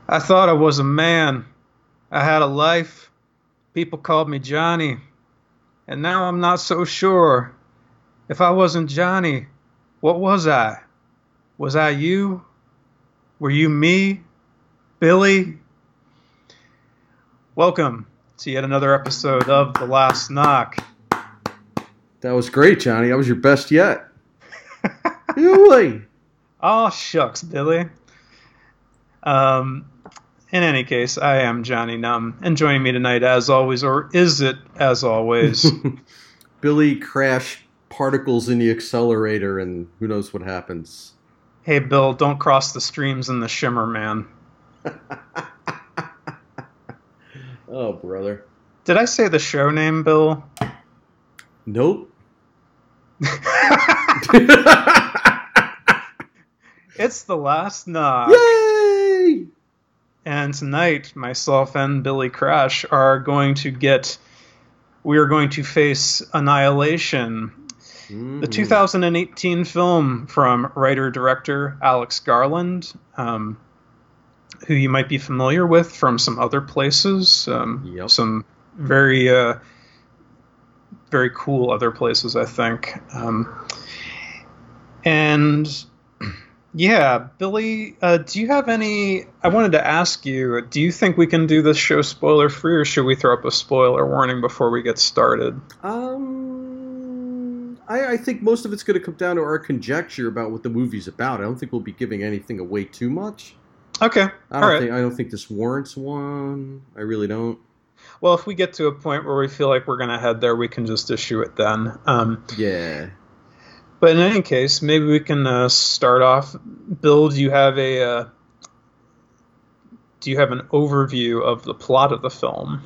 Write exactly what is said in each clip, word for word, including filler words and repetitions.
I thought I was a man. I had a life. People called me Johnny. And now I'm not so sure. If I wasn't Johnny, what was I? Was I you? Were you me? Billy? Welcome to yet another episode of The Last Knock. That was great, Johnny. That was your best yet. Really? Oh, shucks, Billy. Um, in any case, I am Johnny Numb, and joining me tonight, as always, or is it as always? Billy crashed particles in the accelerator, and who knows what happens. Hey, Bill, don't cross the streams in the shimmer, man. Oh, brother. Did I say the show name, Bill? Nope. It's The Last Knock. Yay! And tonight, myself and Billy Crash are going to get... We are going to face Annihilation, mm. the two thousand eighteen film from writer-director Alex Garland, um, who you might be familiar with from some other places, um, yep. some very, uh, very cool other places, I think. Um, and... Yeah, Billy, uh, do you have any... I wanted to ask you, do you think we can do this show spoiler-free, or should we throw up a spoiler warning before we get started? Um, I, I think most of it's going to come down to our conjecture about what the movie's about. I don't think we'll be giving anything away too much. Okay, I don't all right. think I don't think this warrants one. I really don't. Well, if we get to a point where we feel like we're going to head there, we can just issue it then. Um, yeah. But in any case, maybe we can uh, start off. Bill, do you have a uh, do you have an overview of the plot of the film?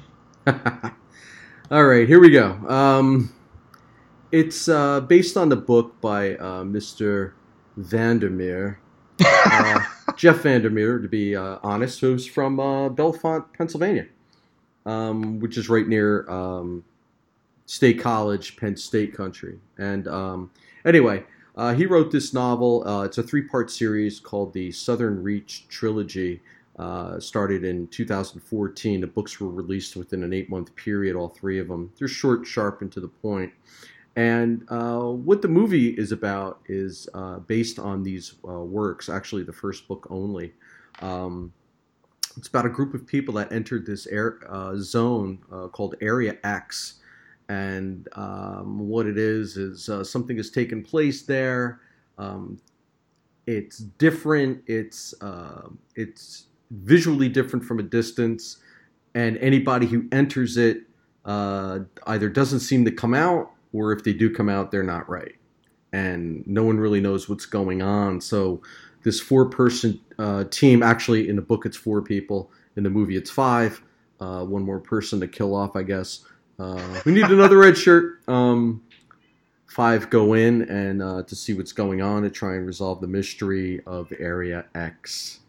All right, here we go. Um, it's uh, based on the book by uh, Mister Vandermeer, uh, Jeff Vandermeer, to be uh, honest, who's from uh, Bellefonte, Pennsylvania, um, which is right near um, State College, Penn State country, and um, Anyway, uh, he wrote this novel. Uh, it's a three-part series called the Southern Reach Trilogy. Uh, started in two thousand fourteen. The books were released within an eight-month period, all three of them. They're short, sharp, and to the point. And uh, what the movie is about is uh, based on these uh, works, actually the first book only. Um, it's about a group of people that entered this air, uh, zone uh, called Area X. And um, what it is is uh, something has taken place there. Um, it's different. It's uh, it's visually different from a distance, and anybody who enters it uh, either doesn't seem to come out, or if they do come out, they're not right, and no one really knows what's going on. So this four-person uh, team, actually in the book it's four people, in the movie it's five. Uh, one more person to kill off, I guess. Uh, we need another red shirt. Um, five go in and uh, to see what's going on to try and resolve the mystery of Area X.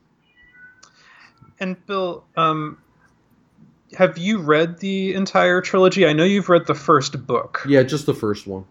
And Bill, um, have you read the entire trilogy? I know you've read the first book. Yeah, just the first one.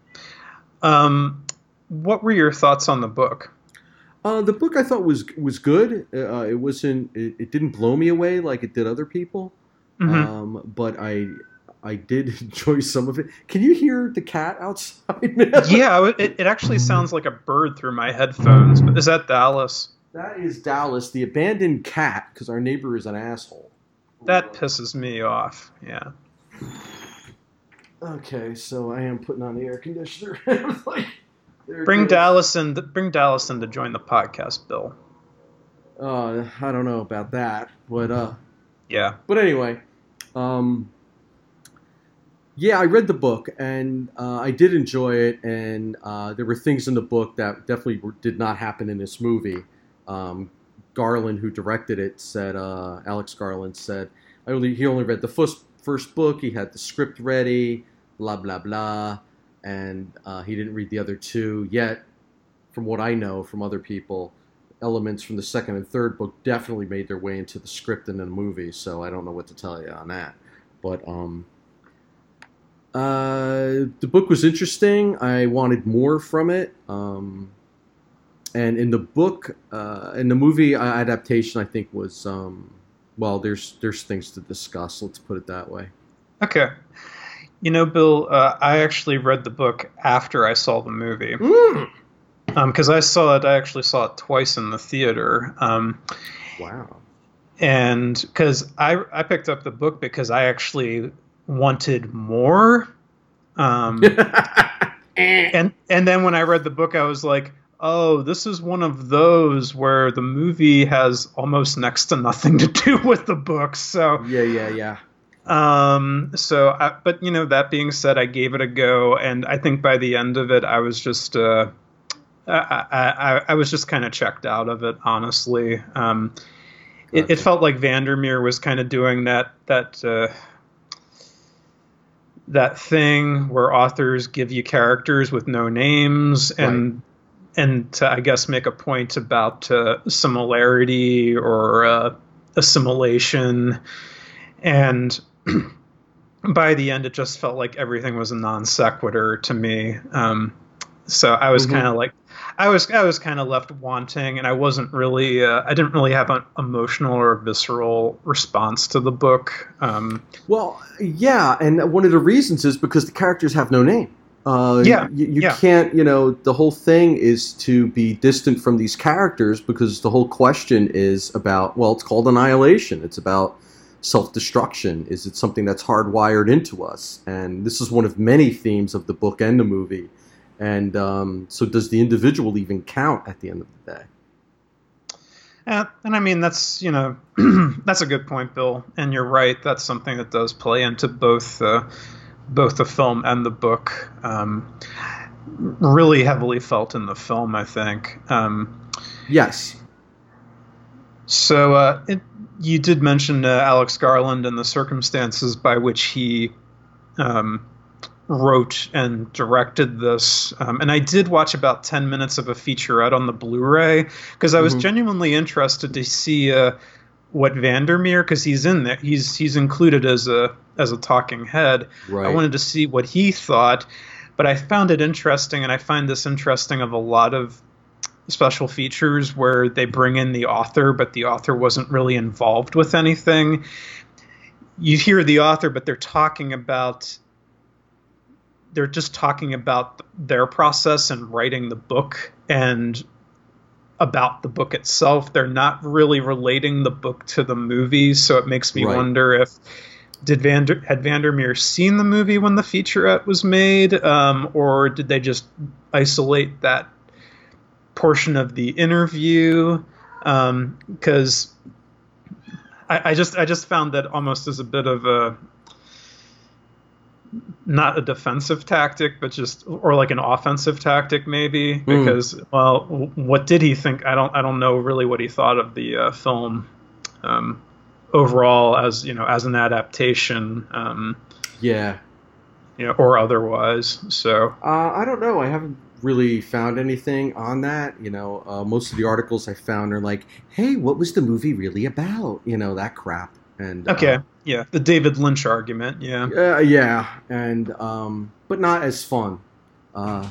Um, what were your thoughts on the book? Uh, the book I thought was was good. Uh, it wasn't. It, it didn't blow me away like it did other people. Mm-hmm. Um, but I. I did enjoy some of it. Can you hear the cat outside now? Yeah, it, it actually sounds like a bird through my headphones. But is that Dallas? That is Dallas, the abandoned cat, because our neighbor is an asshole. That pisses me off, yeah. Okay, so I am putting on the air conditioner. like, bring Dallas in. Bring Dallas in to join the podcast, Bill. Uh, I don't know about that, but uh, yeah. But anyway, um. Yeah, I read the book, and uh, I did enjoy it, and uh, there were things in the book that definitely were, did not happen in this movie. Um, Garland, who directed it, said, uh, Alex Garland said, I only, he only read the first, first book, he had the script ready, blah, blah, blah, and uh, he didn't read the other two. Yet, from what I know from other people, elements from the second and third book definitely made their way into the script and the movie, so I don't know what to tell you on that. But, um... Uh, the book was interesting. I wanted more from it. Um, and in the book, uh, in the movie adaptation, I think was um, well, there's there's things to discuss. Let's put it that way. Okay. You know, Bill, uh, I actually read the book after I saw the movie. Mm. Because um, I saw it, I actually saw it twice in the theater. Um, wow. And because I, I picked up the book because I actually wanted more. Um, and and then when I read the book, I was like, oh, this is one of those where the movie has almost next to nothing to do with the book. So yeah, yeah, yeah. Um, so, I, but you know, that being said, I gave it a go, and I think by the end of it, I was just, uh, I, I, I was just kind of checked out of it, honestly. Um, it, Gotcha. it felt like Vandermeer was kind of doing that, that, uh, that thing where authors give you characters with no names and, right. and to, I guess, make a point about, uh, similarity or, uh, assimilation. And by the end, it just felt like everything was a non sequitur to me. Um, so I was mm-hmm. kind of like, I was, I was kind of left wanting, and I wasn't really, uh, I didn't really have an emotional or visceral response to the book. Um, well, yeah, and one of the reasons is because the characters have no name. Uh, yeah, you, you yeah. can't, you know, the whole thing is to be distant from these characters because the whole question is about, well, it's called Annihilation. It's about self-destruction. Is it something that's hardwired into us? And this is one of many themes of the book and the movie. And um, so does the individual even count at the end of the day? Uh, and I mean, that's, you know, that's a good point, Bill. And you're right. That's something that does play into both, uh, both the film and the book. Um, really heavily felt in the film, I think. Um, yes. So uh, it, you did mention uh, Alex Garland and the circumstances by which he um, wrote and directed this. Um, and I did watch about ten minutes of a featurette on the Blu-ray because I was mm-hmm. genuinely interested to see uh, what Vandermeer, because he's in there, he's he's included as a as a talking head. Right. I wanted to see what he thought, but I found it interesting, and I find this interesting of a lot of special features where they bring in the author, but the author wasn't really involved with anything. You hear the author, but they're talking about, they're just talking about their process in writing the book and about the book itself. They're not really relating the book to the movie, so it makes me right. wonder if did Vander had Vandermeer seen the movie when the featurette was made, um, or did they just isolate that portion of the interview? Um, because I, I just I just found that almost as a bit of a, not a defensive tactic, but just, or like an offensive tactic maybe, because mm. well, what did he think? I don't I don't know really what he thought of the uh, film um, overall, as you know, as an adaptation. Um, yeah. You know, or otherwise. So uh, I don't know. I haven't really found anything on that. You know, uh, most of the articles I found are like, "Hey, what was the movie really about?" You know, that crap. And okay, uh, yeah, the David Lynch argument. Yeah, uh, yeah, and um, but not as fun. Uh,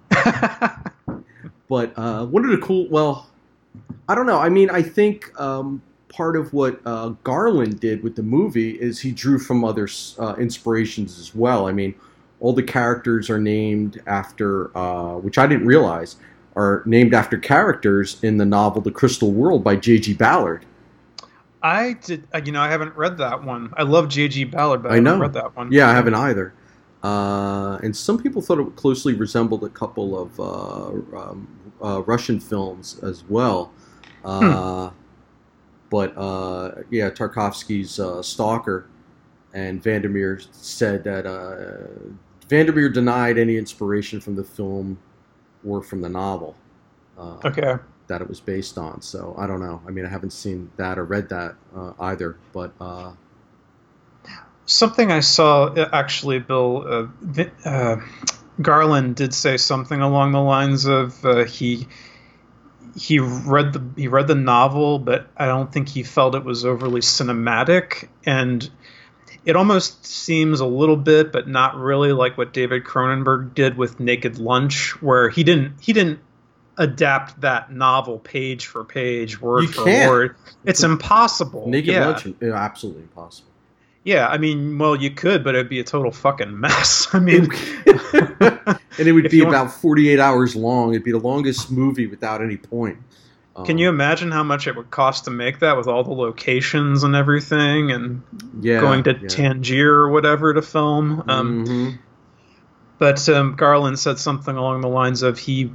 but uh, one of the cool. Well, I don't know. I mean, I think um, part of what uh, Garland did with the movie is he drew from other uh, inspirations as well. I mean, all the characters are named after, uh, which I didn't realize, are named after characters in the novel The Crystal World by J G Ballard. I did, you know, I haven't read that one. I love J G Ballard, but I, I know. haven't read that one. Yeah, I haven't either. Uh, and some people thought it closely resembled a couple of uh, um, uh, Russian films as well. Uh, hmm. But, uh, yeah, Tarkovsky's uh, Stalker, and Vandermeer said that uh, Vandermeer denied any inspiration from the film or from the novel uh, okay. that it was based on. So I don't know. I mean, I haven't seen that or read that uh, either. But uh, something I saw, actually, Bill, uh, uh, Garland did say something along the lines of uh, he he read the he read the novel, but I don't think he felt it was overly cinematic, and it almost seems a little bit, but not really, like what David Cronenberg did with Naked Lunch, where he didn't he didn't adapt that novel page for page, word You for can't. word. It's impossible. Naked yeah. Lunch, yeah, absolutely impossible. Yeah, I mean, well, you could, but it'd be a total fucking mess. I mean, and it would if be you about want- forty-eight hours long. It'd be the longest movie without any point. Um, can you imagine how much it would cost to make that with all the locations and everything, and yeah, going to yeah. Tangier or whatever to film? Um, Mhm. But um, Garland said something along the lines of he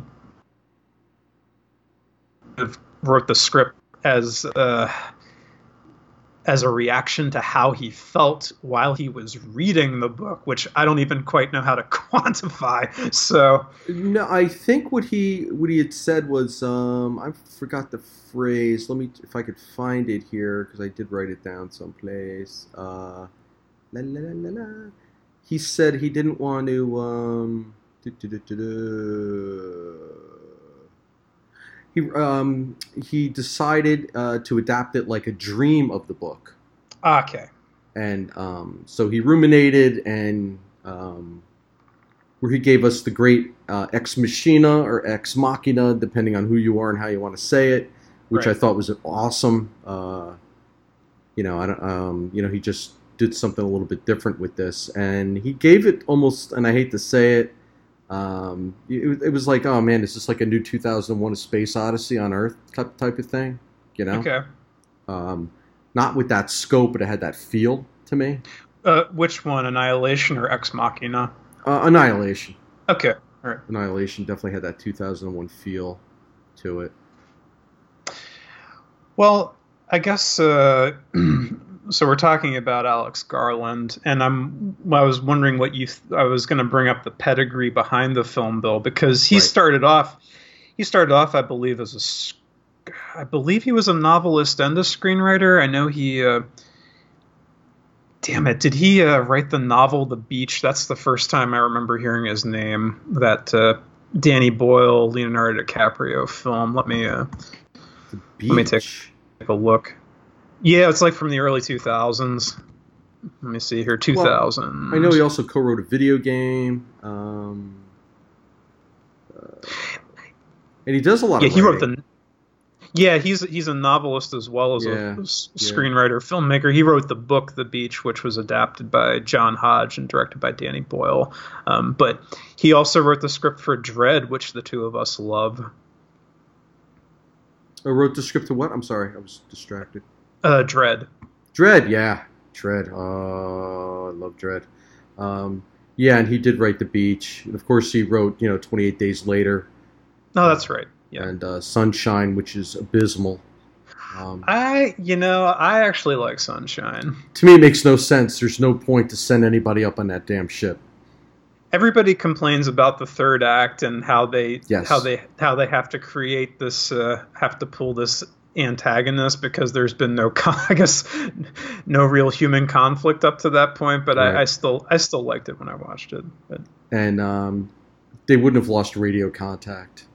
wrote the script as uh, as a reaction to how he felt while he was reading the book, which I don't even quite know how to quantify. So No, I think what he what he had said was um, I forgot the phrase. Let me if I could find it here because I did write it down someplace. Uh, la, la, la, la, la. He said he didn't want to. Um, do, do, do, do, do. He um, he decided uh, to adapt it like a dream of the book. okay, And um, so he ruminated, and um, where he gave us the great uh, Ex Machina or Ex Machina, depending on who you are and how you want to say it, which Right. I thought was awesome. Uh, you know, I don't, um, you know, he just did something a little bit different with this, and he gave it almost, and I hate to say it, um, it, it was like, oh man, is this like a new two thousand one: A Space Odyssey on Earth type type of thing? You know, okay. um, not with that scope, but it had that feel to me. Uh, which one, Annihilation or Ex Machina? Uh, Annihilation. Okay, all right. Annihilation definitely had that two thousand one feel to it. Well, I guess uh, so. We're talking about Alex Garland, and I'm. I was wondering what you. Th- I was going to bring up the pedigree behind the film, Bill, because he Right. started off. He started off, I believe, as a. s- I believe he was a novelist and a screenwriter. I know he. Uh, damn it! Did he uh, write the novel The Beach? That's the first time I remember hearing his name. That uh, Danny Boyle, Leonardo DiCaprio film. Let me. Uh, The Let me take- Beach. take a look. Yeah, it's like from the early two thousands. Let me see here, two thousand. I know he also co-wrote a video game. Um, uh, and he does a lot Yeah, of he wrote writing. the. Yeah, he's he's a novelist as well as Yeah, a s- yeah. screenwriter, filmmaker. He wrote the book The Beach, which was adapted by John Hodge and directed by Danny Boyle. Um, but he also wrote the script for Dread, which the two of us love. I wrote the script to what? I'm sorry, I was distracted. Uh, Dread. Dread, yeah. Dread. Oh, I love Dread. Um, yeah, and he did write The Beach. And of course, he wrote, you know, twenty-eight Days Later. No, that's right. Yeah. And uh, Sunshine, which is abysmal. Um, I, you know, I actually like Sunshine. to me, it makes no sense. There's no point to send anybody up on that damn ship. Everybody complains about the third act and how they Yes. how they how they have to create this uh, have to pull this antagonist because there's been no con- I guess no real human conflict up to that point. But Right. I, I still I still liked it when I watched it. But And um, they wouldn't have lost radio contact.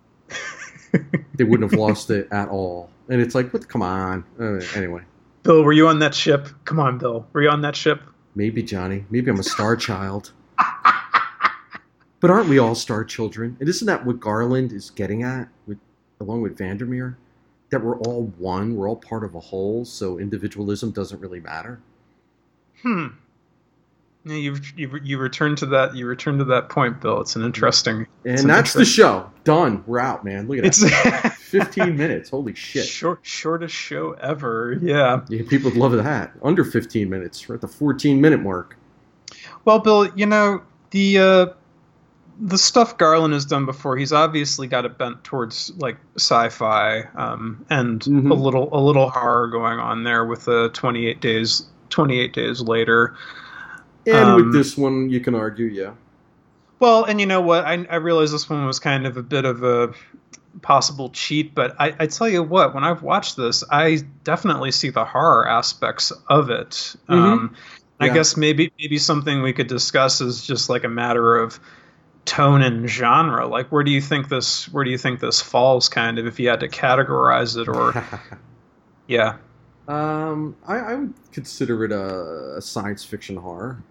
They wouldn't have lost it at all. And it's like, what? Come on. Uh, anyway, Bill, were you on that ship? Come on, Bill, were you on that ship? maybe Johnny. Maybe I'm a star child. But aren't we all star children? And isn't that what Garland is getting at, with, along with Vandermeer? That we're all one, we're all part of a whole, so individualism doesn't really matter. Hmm. Yeah, you you you return to that you return to that point, Bill. It's an interesting. And it's an that's the interesting- show. Done. We're out, man. Look at that. It's fifteen minutes. Holy shit. short shortest show ever. Yeah. Yeah, people would love that. Under fifteen minutes. We're at the fourteen minute mark. Well, Bill, you know the uh, the stuff Garland has done before. He's obviously got a bent towards like sci-fi um, and Mhm. a little a little horror going on there with the twenty-eight days twenty-eight days later. And Um, with this one, you can argue, yeah. Well, and you know what? I, I realize this one was kind of a bit of a possible cheat, but I, I tell you what, when I've watched this, I definitely see the horror aspects of it. Um, I Yeah. guess maybe maybe something we could discuss is just like a matter of tone and genre. Like, where do you think this where do you think this falls? Kind of, if you had to categorize it, or yeah, um, I, I would consider it a, a science fiction horror.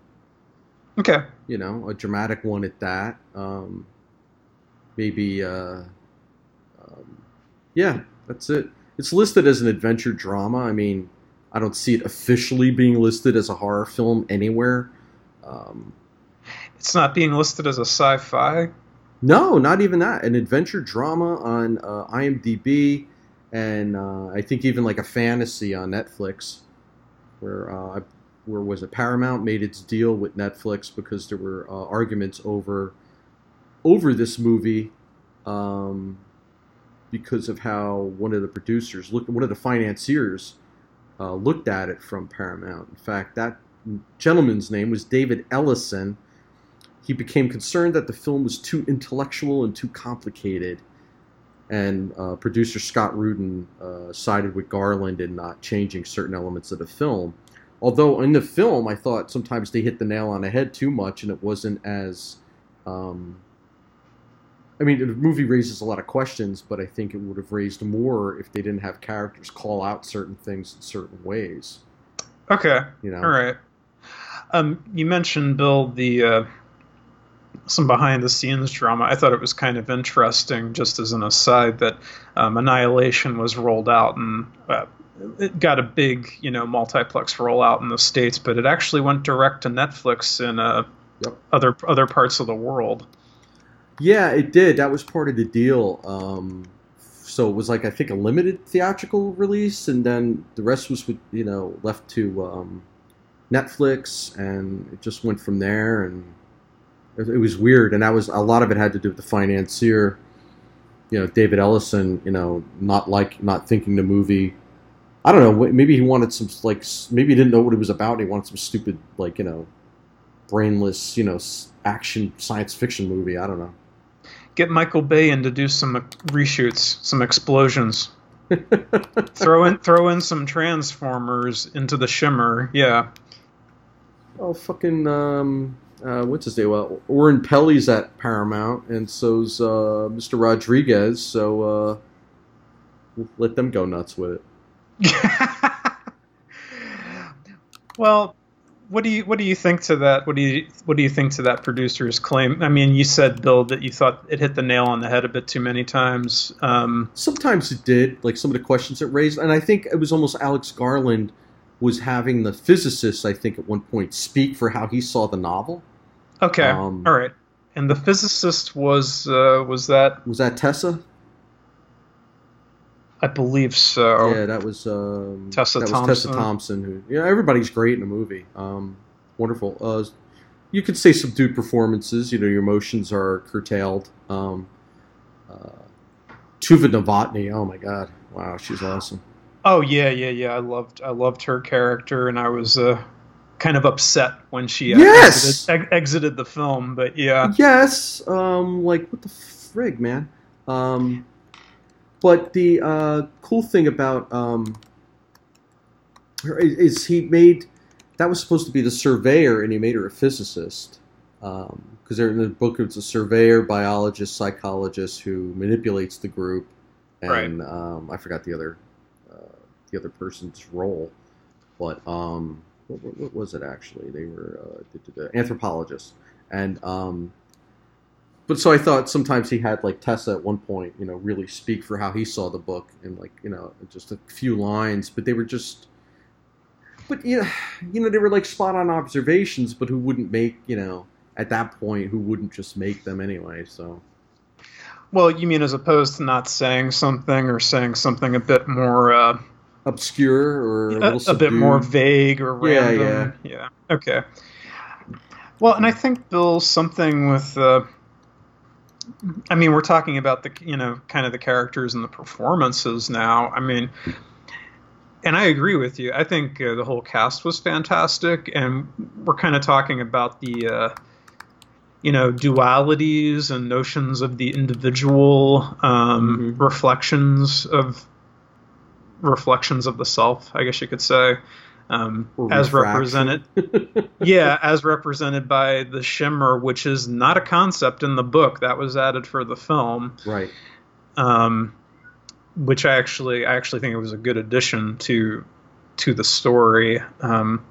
okay, You know, a dramatic one at that. Um, maybe, uh, Um, yeah, that's it. It's listed as an adventure drama. I mean, I don't see it officially being listed as a horror film anywhere. Um, It's not being listed as a sci-fi? no, not even that. An adventure drama on uh, IMDb, and uh, I think even like a fantasy on Netflix, where uh, where was it? Paramount made its deal with Netflix because there were uh, arguments over over this movie, um, because of how one of the producers looked, one of the financiers uh, looked at it from Paramount. In fact, that gentleman's name was David Ellison. He became concerned that the film was too intellectual and too complicated, and uh, producer Scott Rudin uh, sided with Garland in not changing certain elements of the film. Although in the film, I thought sometimes they hit the nail on the head too much, and it wasn't as... Um, I mean, the movie raises a lot of questions, but I think it would have raised more if they didn't have characters call out certain things in certain ways. Okay. You know? All right. Um, you mentioned, Bill, the... Uh... some behind-the-scenes drama. I thought it was kind of interesting, just as an aside, that um, Annihilation was rolled out, and uh, it got a big, you know, multiplex rollout in the States, but it actually went direct to Netflix in uh, yep. other other parts of the world. Yeah, it did. That was part of the deal. Um, so it was like, I think, a limited theatrical release, and then the rest was, with, you know, left to um, Netflix, and it just went from there, and it was weird, and that was a lot of it had to do with the financier, you know, David Ellison, you know, not like not thinking the movie. I don't know. Maybe he wanted some like maybe he didn't know what it was about. He wanted some stupid like you know, brainless you know action science fiction movie. I don't know. Get Michael Bay in to do some reshoots, some explosions. throw in throw in some Transformers into the Shimmer. Yeah. Oh fucking. Um... Uh, what's his name? Well, Oren Peli's at Paramount, and so's uh, Mister Rodriguez. So uh, we'll let them go nuts with it. Well, what do you what do you think to that? What do you what do you think to that producer's claim? I mean, you said, Bill, that you thought it hit the nail on the head a bit too many times. Um, Sometimes it did, like some of the questions it raised, and I think it was almost Alex Garland was having the physicist, I think, at one point speak for how he saw the novel. Okay, um, all right. And the physicist was uh, was that? Was that Tessa? I believe so. Yeah, that was um, Tessa that Thompson. was Tessa Thompson. Who, yeah, everybody's great in the movie. Um, wonderful. Uh, you could say subdued performances. You know, your emotions are curtailed. Um, uh, Tuva Novotny. Oh my God! Wow, she's awesome. Oh yeah, yeah, yeah. I loved I loved her character, and I was uh, kind of upset when she uh, yes! exited, ex- exited the film. But yeah, yes. Um, like what the frig, man. Um, but the uh, cool thing about um, her is, is he made that was supposed to be the surveyor, and he made her a physicist. Because um, in the book, it's a surveyor, biologist, psychologist who manipulates the group, and right. um, I forgot the other uh, the other person's role, but um, what, what, what was it actually? They were uh, the, the anthropologists, and um, but so I thought sometimes he had like Tessa at one point, you know, really speak for how he saw the book in like you know just a few lines, but they were just. But you know, you know, they were like spot on observations, but who wouldn't make you know at that point who wouldn't just make them anyway? So, well, you mean as opposed to not saying something or saying something a bit more uh, obscure or a, a, little a bit more vague or random? Yeah, yeah, yeah. Okay. Well, and I think, Bill, something with. Uh, I mean, we're talking about the you know kind of the characters and the performances now. I mean. And I agree with you. I think uh, the whole cast was fantastic, and we're kind of talking about the, uh, you know, dualities and notions of the individual, um, mm-hmm. reflections of reflections of the self, I guess you could say, um, as represented. yeah, as represented by the shimmer, which is not a concept in the book. That was added for the film, right? Um, which I actually, I actually think it was a good addition to, to the story. Um,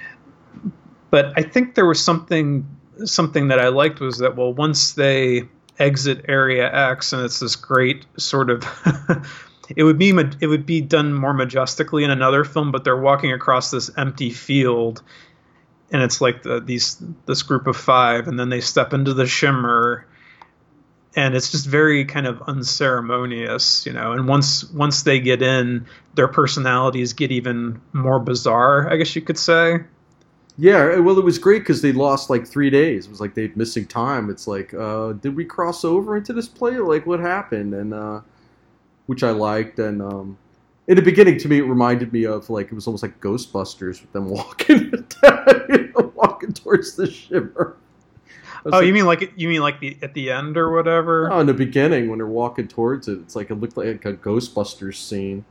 but I think there was something, something that I liked was that, well, once they, exit Area X, and it's this great sort of. It would be it would be done more majestically in another film, but they're walking across this empty field, and it's like the, these this group of five, and then they step into the shimmer, and it's just very kind of unceremonious, you know. And once once they get in, their personalities get even more bizarre, I guess you could say. Yeah, well, it was great because they lost like three days. It was like they're missing time. It's like, uh, did we cross over into this play? Like, what happened? And uh, which I liked. And um, in the beginning, to me, it reminded me of like it was almost like Ghostbusters with them walking, you know, walking towards the shimmer. Oh, like, you mean like you mean like the at the end or whatever? Oh, in the beginning when they're walking towards it, it's like it looked like a Ghostbusters scene.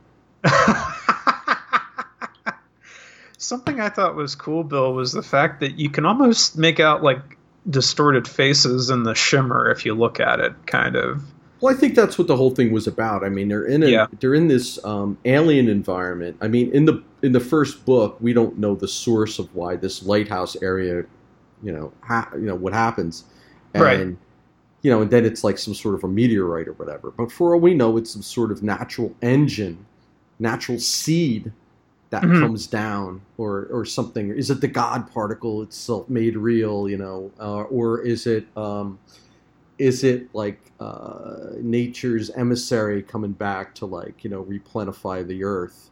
Something I thought was cool, Bill, was the fact that you can almost make out like distorted faces in the shimmer if you look at it, kind of. Well, I think that's what the whole thing was about. I mean, they're in a, yeah. they're in this um, alien environment. I mean, in the in the first book, we don't know the source of why this lighthouse area, you know, ha- you know what happens, and right. you know, and then it's like some sort of a meteorite or whatever. But for all we know, it's some sort of natural engine, natural seed that mm-hmm. comes down, or or something. Is it the God particle itself made real? You know, uh, or is it? Um, Is it like uh, nature's emissary coming back to like, you know, replenify the earth,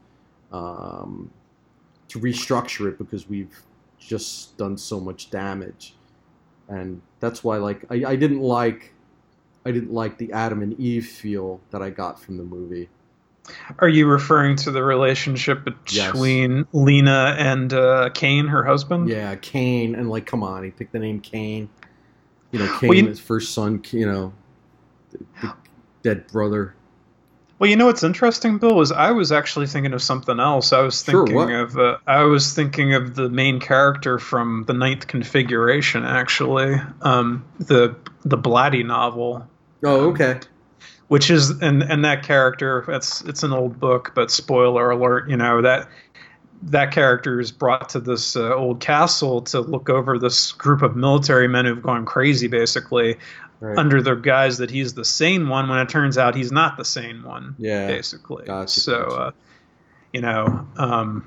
um, to restructure it because we've just done so much damage, and that's why like I, I didn't like I didn't like the Adam and Eve feel that I got from the movie. Are you referring to the relationship between yes. Lena and uh, Cain, her husband? Yeah, Cain, and like, come on, he picked the name Cain. You know, Cain, well, you, his first son, you know, the, the dead brother. Well, you know what's interesting, Bill, is I was actually thinking of something else. I was thinking sure, of uh, I was thinking of the main character from the Ninth Configuration, actually, um, the the Blatty novel. Oh, okay. Um, which is and and that character, it's it's an old book, but spoiler alert, you know that. That character is brought to this uh, old castle to look over this group of military men who've gone crazy, basically, right. under the guise that he's the sane one, when it turns out he's not the sane one, yeah, basically. gotcha, so, gotcha. Uh, you know, um,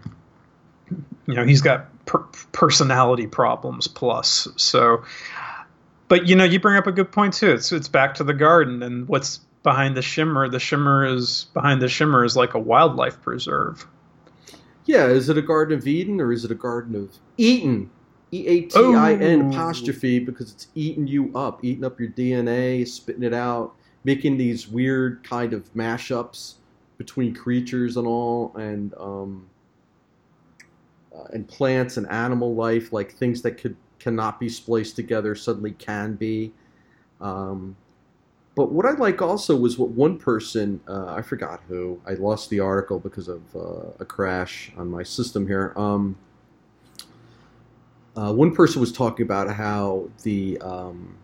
you know, he's got per- personality problems plus. So, but, you know, you bring up a good point, too. It's, it's back to the garden, and what's behind the shimmer. The shimmer is, behind the shimmer is like a wildlife preserve. Yeah, is it a Garden of Eden or is it a Garden of Eaton? E A T I N oh. apostrophe, because it's eating you up, eating up your D N A, spitting it out, making these weird kind of mashups between creatures and all, and um, uh, and plants and animal life, like things that could cannot be spliced together suddenly can be. Um, But what I like also was what one person, uh, I forgot who, I lost the article because of uh, a crash on my system here. Um, uh, one person was talking about how the, um,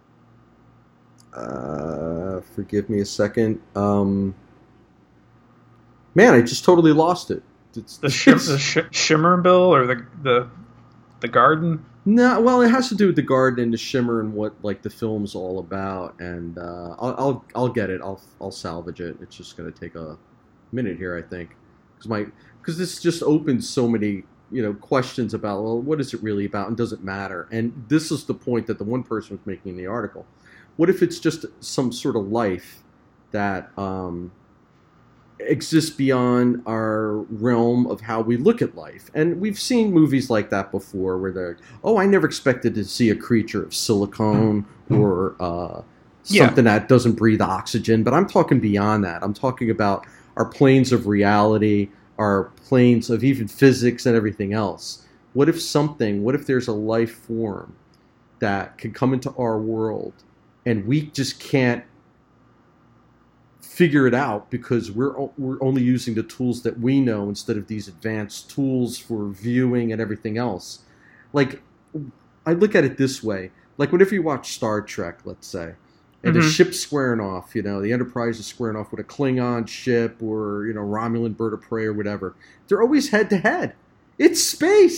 uh, forgive me a second, um, man, I just totally lost it. It's, the shim, it's, the sh- shimmer, Bill, or the the the garden? No, well, it has to do with the garden and the shimmer and what like the film's all about, and uh, I'll, I'll I'll get it. I'll I'll salvage it. It's just gonna take a minute here, I think, because my because this just opens so many you know questions about well, what is it really about, and does it matter? And this is the point that the one person was making in the article. What if it's just some sort of life that um, exists beyond our realm of how we look at life? And we've seen movies like that before where they're, oh, I never expected to see a creature of silicone or uh, something yeah. that doesn't breathe oxygen. But I'm talking beyond that. I'm talking about our planes of reality, our planes of even physics and everything else. What if something, what if there's a life form that can come into our world and we just can't figure it out because we're we're only using the tools that we know instead of these advanced tools for viewing and everything else. Like, I look at it this way. Like, whenever you watch Star Trek, let's say, and mm-hmm. the ship's squaring off, you know, the Enterprise is squaring off with a Klingon ship or, you know, Romulan bird of prey or whatever. They're always head-to-head. It's space.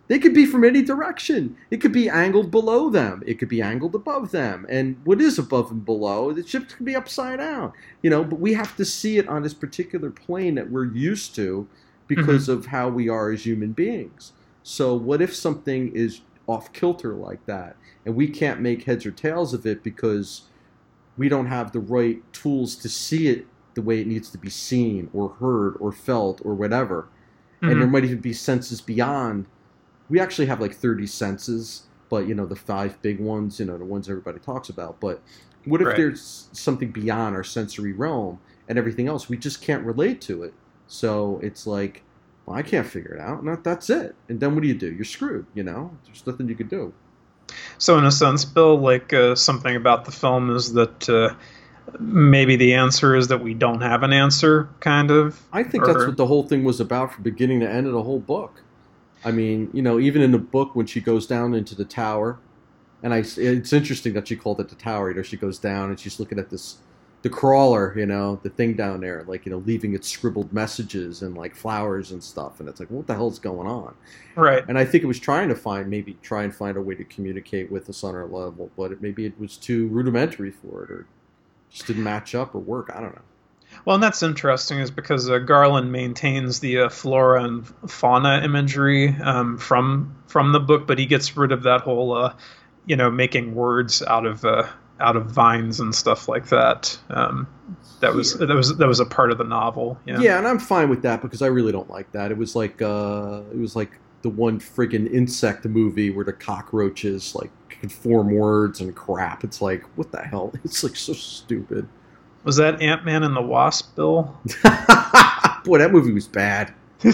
They could be from any direction. It could be angled below them. It could be angled above them. And what is above and below, the ship could be upside down. You know, but we have to see it on this particular plane that we're used to because mm-hmm. of how we are as human beings. So what if something is off kilter like that, and we can't make heads or tails of it because we don't have the right tools to see it the way it needs to be seen or heard or felt or whatever. Mm-hmm. And there might even be senses beyond. We actually have like thirty senses, but, you know, the five big ones, you know, the ones everybody talks about. But what if right. there's something beyond our sensory realm and everything else? We just can't relate to it. So it's like, well, I can't figure it out. And that's it. And then what do you do? You're screwed, you know? There's nothing you could do. So in a sense, Bill, like uh, something about the film is that uh, maybe the answer is that we don't have an answer, kind of? I think or... that's what the whole thing was about from beginning to end of the whole book. I mean, you know, even in the book when she goes down into the tower, and I, it's interesting that she called it the tower. You know, she goes down and she's looking at this, the crawler, you know, the thing down there, like, you know, leaving its scribbled messages and like flowers and stuff. And it's like, what the hell's going on? Right. And I think it was trying to find, maybe try and find a way to communicate with us on our level, but it, maybe it was too rudimentary for it or just didn't match up or work. I don't know. Well, and that's interesting is because uh, Garland maintains the uh, flora and fauna imagery um, from from the book, but he gets rid of that whole, uh, you know, making words out of uh, out of vines and stuff like that. Um, that was yeah. that was that was a part of the novel. Yeah. yeah, and I'm fine with that because I really don't like that. It was like uh, it was like the one friggin' insect movie where the cockroaches like could form words and crap. It's like, what the hell? It's like so stupid. Was that Ant-Man and the Wasp, Bill? Boy, that movie was bad.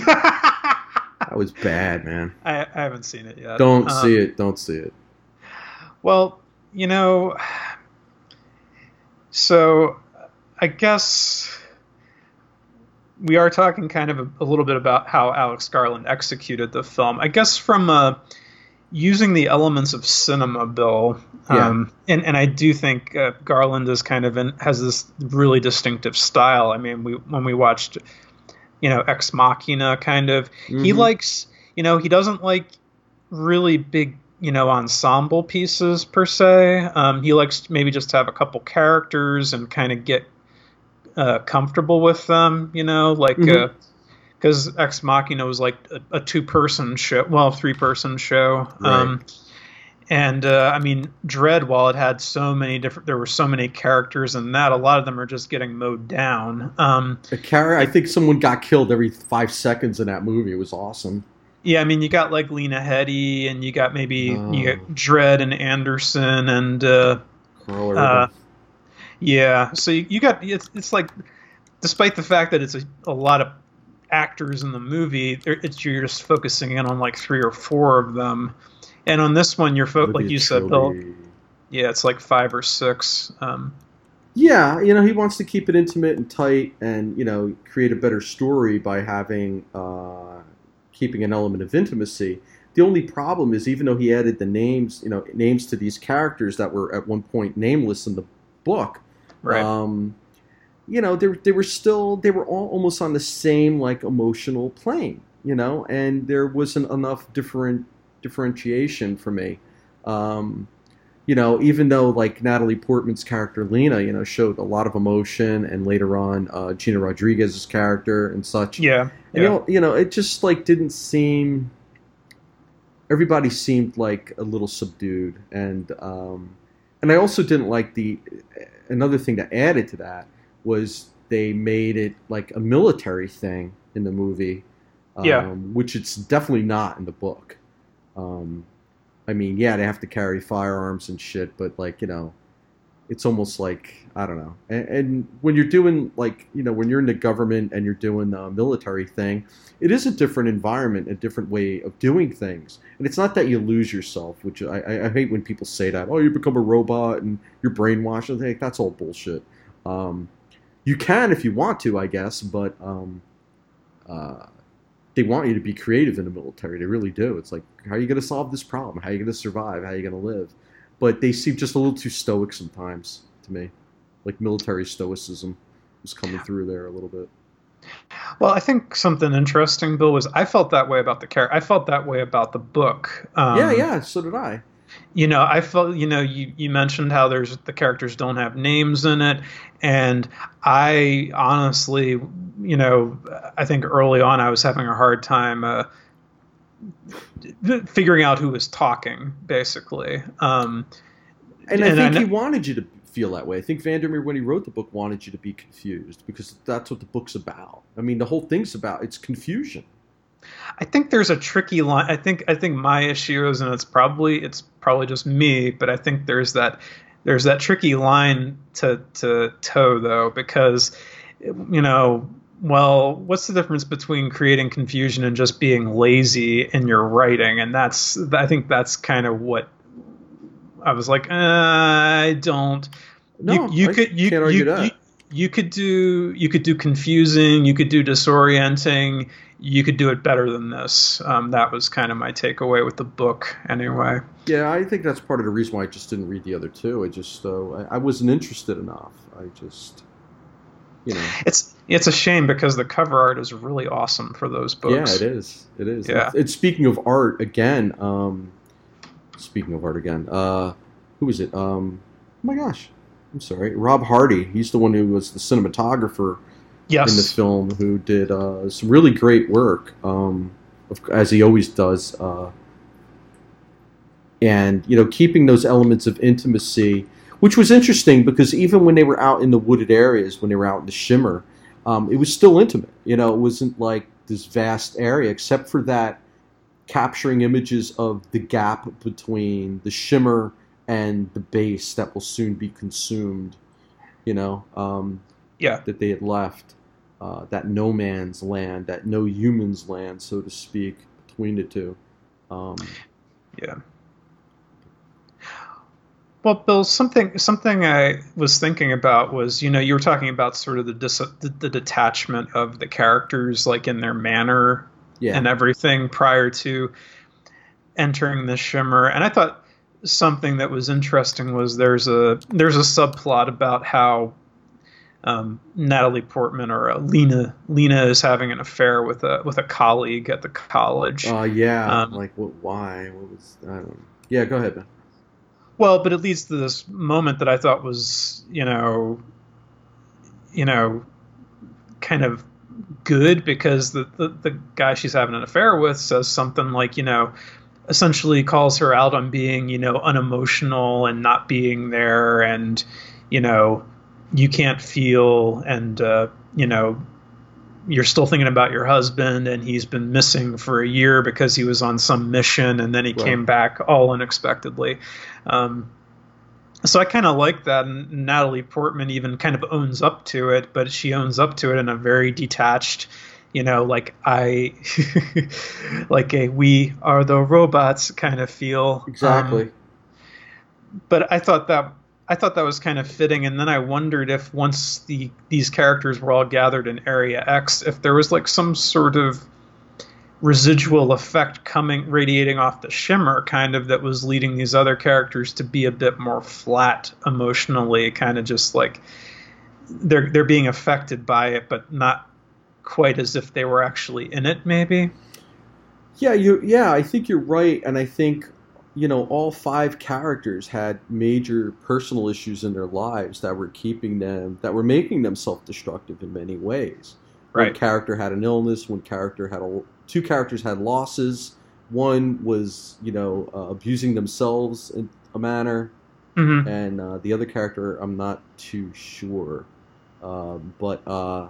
That was bad, man. I, I haven't seen it yet. Don't um, see it. Don't see it. Well, you know, so I guess we are talking kind of a, a little bit about how Alex Garland executed the film. I guess from uh, using the elements of cinema, Bill, yeah. um, and, and I do think uh, Garland is kind of in, has this really distinctive style. I mean, we when we watched, you know, Ex Machina, kind of, mm-hmm. he likes, you know, he doesn't like really big, you know, ensemble pieces per se. Um, he likes maybe just to have a couple characters and kind of get uh, comfortable with them, you know, like. Mm-hmm. Uh, Because Ex Machina was like a, a two-person show, well, a three-person show. Right. Um, and, uh, I mean, Dredd, while it had so many different, there were so many characters in that, a lot of them are just getting mowed down. Um, a char- I think someone got killed every five seconds in that movie. It was awesome. Yeah, I mean, you got like Lena Headey, and you got maybe oh. you got Dredd and Anderson, and uh, Carl uh, yeah. So you, you got, it's, it's like, despite the fact that it's a, a lot of actors in the movie, it's you're just focusing in on like three or four of them, and on this one you're fo- like you said, Bill. Yeah, it's like five or six. Um, yeah, you know, he wants to keep it intimate and tight, and you know, create a better story by having uh, keeping an element of intimacy. The only problem is, even though he added the names, you know, names to these characters that were at one point nameless in the book, right? Um, you know, they they were still they were all almost on the same like emotional plane, you know, and there wasn't enough different differentiation for me. Um, you know, even though like Natalie Portman's character Lena, you know, showed a lot of emotion, and later on uh, Gina Rodriguez's character and such. Yeah, and, yeah. You know, you know, it just like didn't seem. Everybody seemed like a little subdued, and um, and I also didn't like the another thing that added to that was they made it like a military thing in the movie, um, yeah. which it's definitely not in the book. Um, I mean, yeah, they have to carry firearms and shit, but like, you know, it's almost like, I don't know. And, and when you're doing like, you know, when you're in the government and you're doing the military thing, it is a different environment, a different way of doing things. And it's not that you lose yourself, which I, I, I hate when people say that, oh, you become a robot and you're brainwashed. I think that's all bullshit. Um, You can if you want to, I guess, but um, uh, they want you to be creative in the military. They really do. It's like, how are you going to solve this problem? How are you going to survive? How are you going to live? But they seem just a little too stoic sometimes to me. Like military stoicism was coming through there a little bit. Well, I think something interesting, Bill, was I felt that way about the character. I felt that way about the book. Yeah, Um, yeah, so did I. you know, I felt, you know, you, you mentioned how there's the characters don't have names in it. And I honestly, you know, I think early on I was having a hard time uh, figuring out who was talking, basically. Um, And I and think I he know, wanted you to feel that way. I think Vandermeer, when he wrote the book, wanted you to be confused because that's what the book's about. I mean, the whole thing's about it's confusion. I think there's a tricky line. I think I think my issue is, and it's probably it's probably just me, but I think there's that there's that tricky line to to toe though, because you know, well, what's the difference between creating confusion and just being lazy in your writing? And that's I think that's kind of what I was like. Uh, I don't. You No, you I could you can't argue you, that. you you could do you could do confusing, you could do disorienting, you could do it better than this. Um, that was kind of my takeaway with the book, anyway. Yeah, I think that's part of the reason why I just didn't read the other two. I just uh, I, I wasn't interested enough. I just, you know. It's it's a shame because the cover art is really awesome for those books. Yeah, it is. It is. Yeah. It's, it's speaking of art again. Um, speaking of art again. Uh, who is it? Um, oh my gosh, I'm sorry. Rob Hardy. He's the one who was the cinematographer Yes. in the film, who did uh, some really great work, um, of, as he always does. Uh, and you know, keeping those elements of intimacy, which was interesting because even when they were out in the wooded areas, when they were out in the shimmer, um, it was still intimate. You know, it wasn't like this vast area, except for that capturing images of the gap between the shimmer and the base that will soon be consumed. You know, um, Yeah. that they had left, uh, that no man's land, that no human's land, so to speak, between the two. Um, Yeah. Well, Bill, something something I was thinking about was, you know, you were talking about sort of the dis- the, the detachment of the characters, like in their manner yeah. and everything prior to entering the shimmer. And I thought something that was interesting was there's a there's a subplot about how um, Natalie Portman or uh, Lena Lena is having an affair with a with a colleague at the college. Uh, yeah. Um, like, what? Why? What was? I don't know. Yeah, go ahead, man. Well, but it leads to this moment that I thought was, you know, you know, kind of good because the, the, the guy she's having an affair with says something like, you know, essentially calls her out on being, you know, unemotional and not being there and, you know, you can't feel and, uh, you know, you're still thinking about your husband and he's been missing for a year because he was on some mission and then he Right. came back all unexpectedly. Um, so I kind of like that. And Natalie Portman even kind of owns up to it, but she owns up to it in a very detached, you know, like I, like a we are the robots kind of feel. Exactly. Um, but I thought that I thought that was kind of fitting, and then I wondered if once the these characters were all gathered in Area X, if there was like some sort of residual effect coming radiating off the shimmer, kind of that was leading these other characters to be a bit more flat emotionally, kind of just like they're they're being affected by it, but not quite as if they were actually in it, maybe. Yeah, you. Yeah, I think you're right, and I think, you know, all five characters had major personal issues in their lives that were keeping them, that were making them self-destructive in many ways. One Right. character had an illness. One character had a. Two characters had losses. One was, you know, uh, abusing themselves in a manner, Mm-hmm. and uh, the other character, I'm not too sure, um, but. Uh,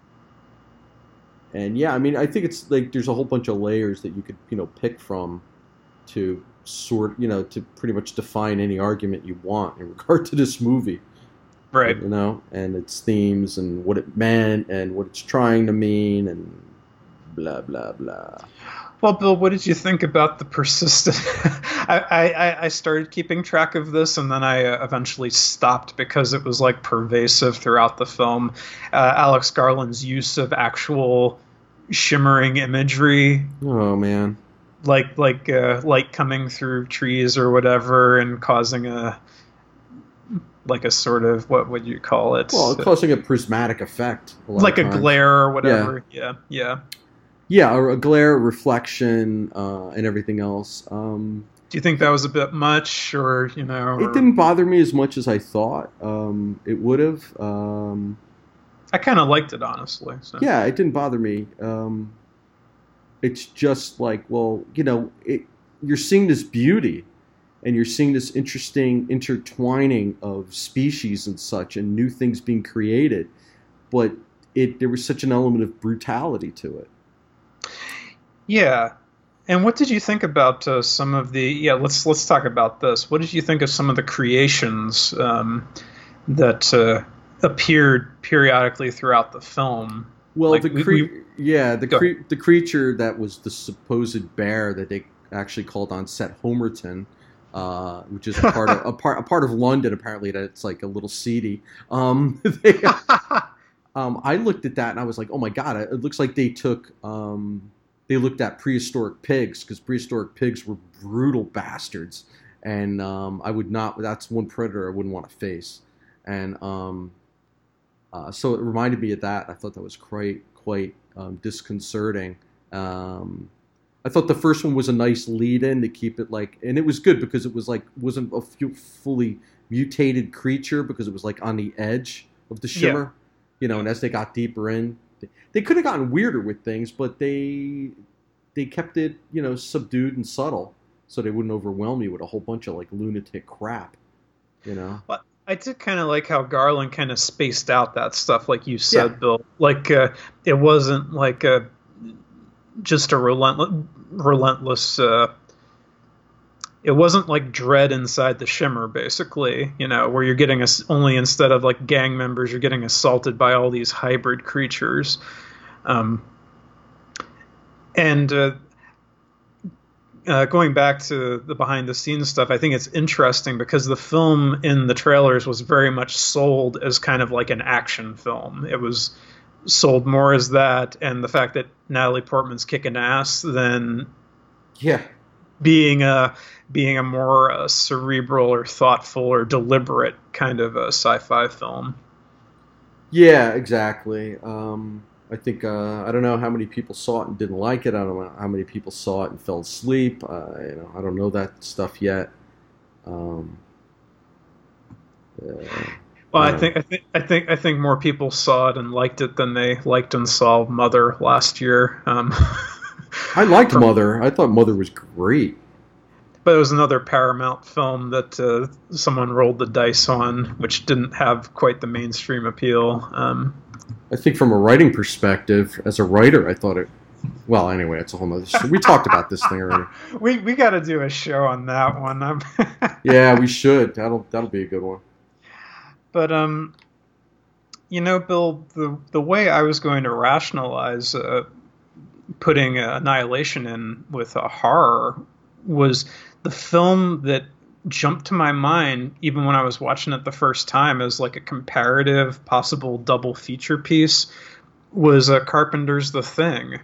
And yeah, I mean, I think it's like there's a whole bunch of layers that you could, you know, pick from to sort, you know, to pretty much define any argument you want in regard to this movie. Right. You know, and its themes and what it meant and what it's trying to mean and blah, blah, blah. Well, Bill, what did you think about the persistent? I, I, I started keeping track of this, and then I uh, eventually stopped because it was like pervasive throughout the film. Uh, Alex Garland's use of actual shimmering imagery, Oh, man. like like uh, light coming through trees or whatever, and causing a like a sort of, what would you call it? Well, causing a prismatic effect. A like a glare or whatever. Yeah, yeah. Yeah, yeah a, a glare, reflection, uh, and everything else. Um, Do you think that was a bit much, or, you know? It or... didn't bother me as much as I thought um, it would have. Um, I kind of liked it, honestly. So. Yeah, it didn't bother me. Um, it's just like, well, you know, it, you're seeing this beauty, and you're seeing this interesting intertwining of species and such, and new things being created, but it there was such an element of brutality to it. Yeah. And what did you think about uh, some of the? Yeah, let's let's talk about this. What did you think of some of the creations um, that uh, appeared periodically throughout the film? Well, like, the cre- we, we, yeah, the cre- the creature that was the supposed bear that they actually called on set Homerton, uh, which is a part of a part a part of London apparently that it's like a little seedy. Um, they, um, I looked at that and I was like, oh my god, it looks like they took. Um, They looked at prehistoric pigs because prehistoric pigs were brutal bastards, and um, I would not. That's one predator I wouldn't want to face, and um, uh, so it reminded me of that. I thought that was quite quite um, disconcerting. Um, I thought the first one was a nice lead-in to keep it like, and it was good because it was like wasn't a fully mutated creature because it was like on the edge of the shimmer, yeah. you know. And as they got deeper in. They could have gotten weirder with things, but they they kept it, you know, subdued and subtle, so they wouldn't overwhelm you with a whole bunch of like lunatic crap, you know. Well, I did kind of like how Garland kind of spaced out that stuff, like you said, yeah. Bill. Like uh, it wasn't like a just a relentless, relentless. Uh, it wasn't like Dread inside the Shimmer, basically, you know, where you're getting us only instead of like gang members, you're getting assaulted by all these hybrid creatures. Um, and uh, uh, going back to the behind the scenes stuff, I think it's interesting because the film in the trailers was very much sold as kind of like an action film. It was sold more as that, and the fact that Natalie Portman's kicking ass than yeah. being a being a more uh, cerebral or thoughtful or deliberate kind of a sci-fi film. Yeah, exactly. Um, I think uh, I don't know how many people saw it and didn't like it. I don't know how many people saw it and fell asleep. Uh, you know, I don't know that stuff yet. Um, uh, well, I, I think I think I think I think more people saw it and liked it than they liked and saw Mother last year. Um, I liked From, Mother. I thought Mother was great. But it was another Paramount film that uh, someone rolled the dice on, which didn't have quite the mainstream appeal. Um, I think from a writing perspective, as a writer, I thought it... Well, anyway, it's a whole nother story. We talked about this thing already. We we got to do a show on that one. Yeah, we should. That'll that'll be a good one. But, um, you know, Bill, the, the way I was going to rationalize uh, putting uh, Annihilation in with a horror was the film that jumped to my mind, even when I was watching it the first time, as like a comparative possible double feature piece, was uh, Carpenter's The Thing.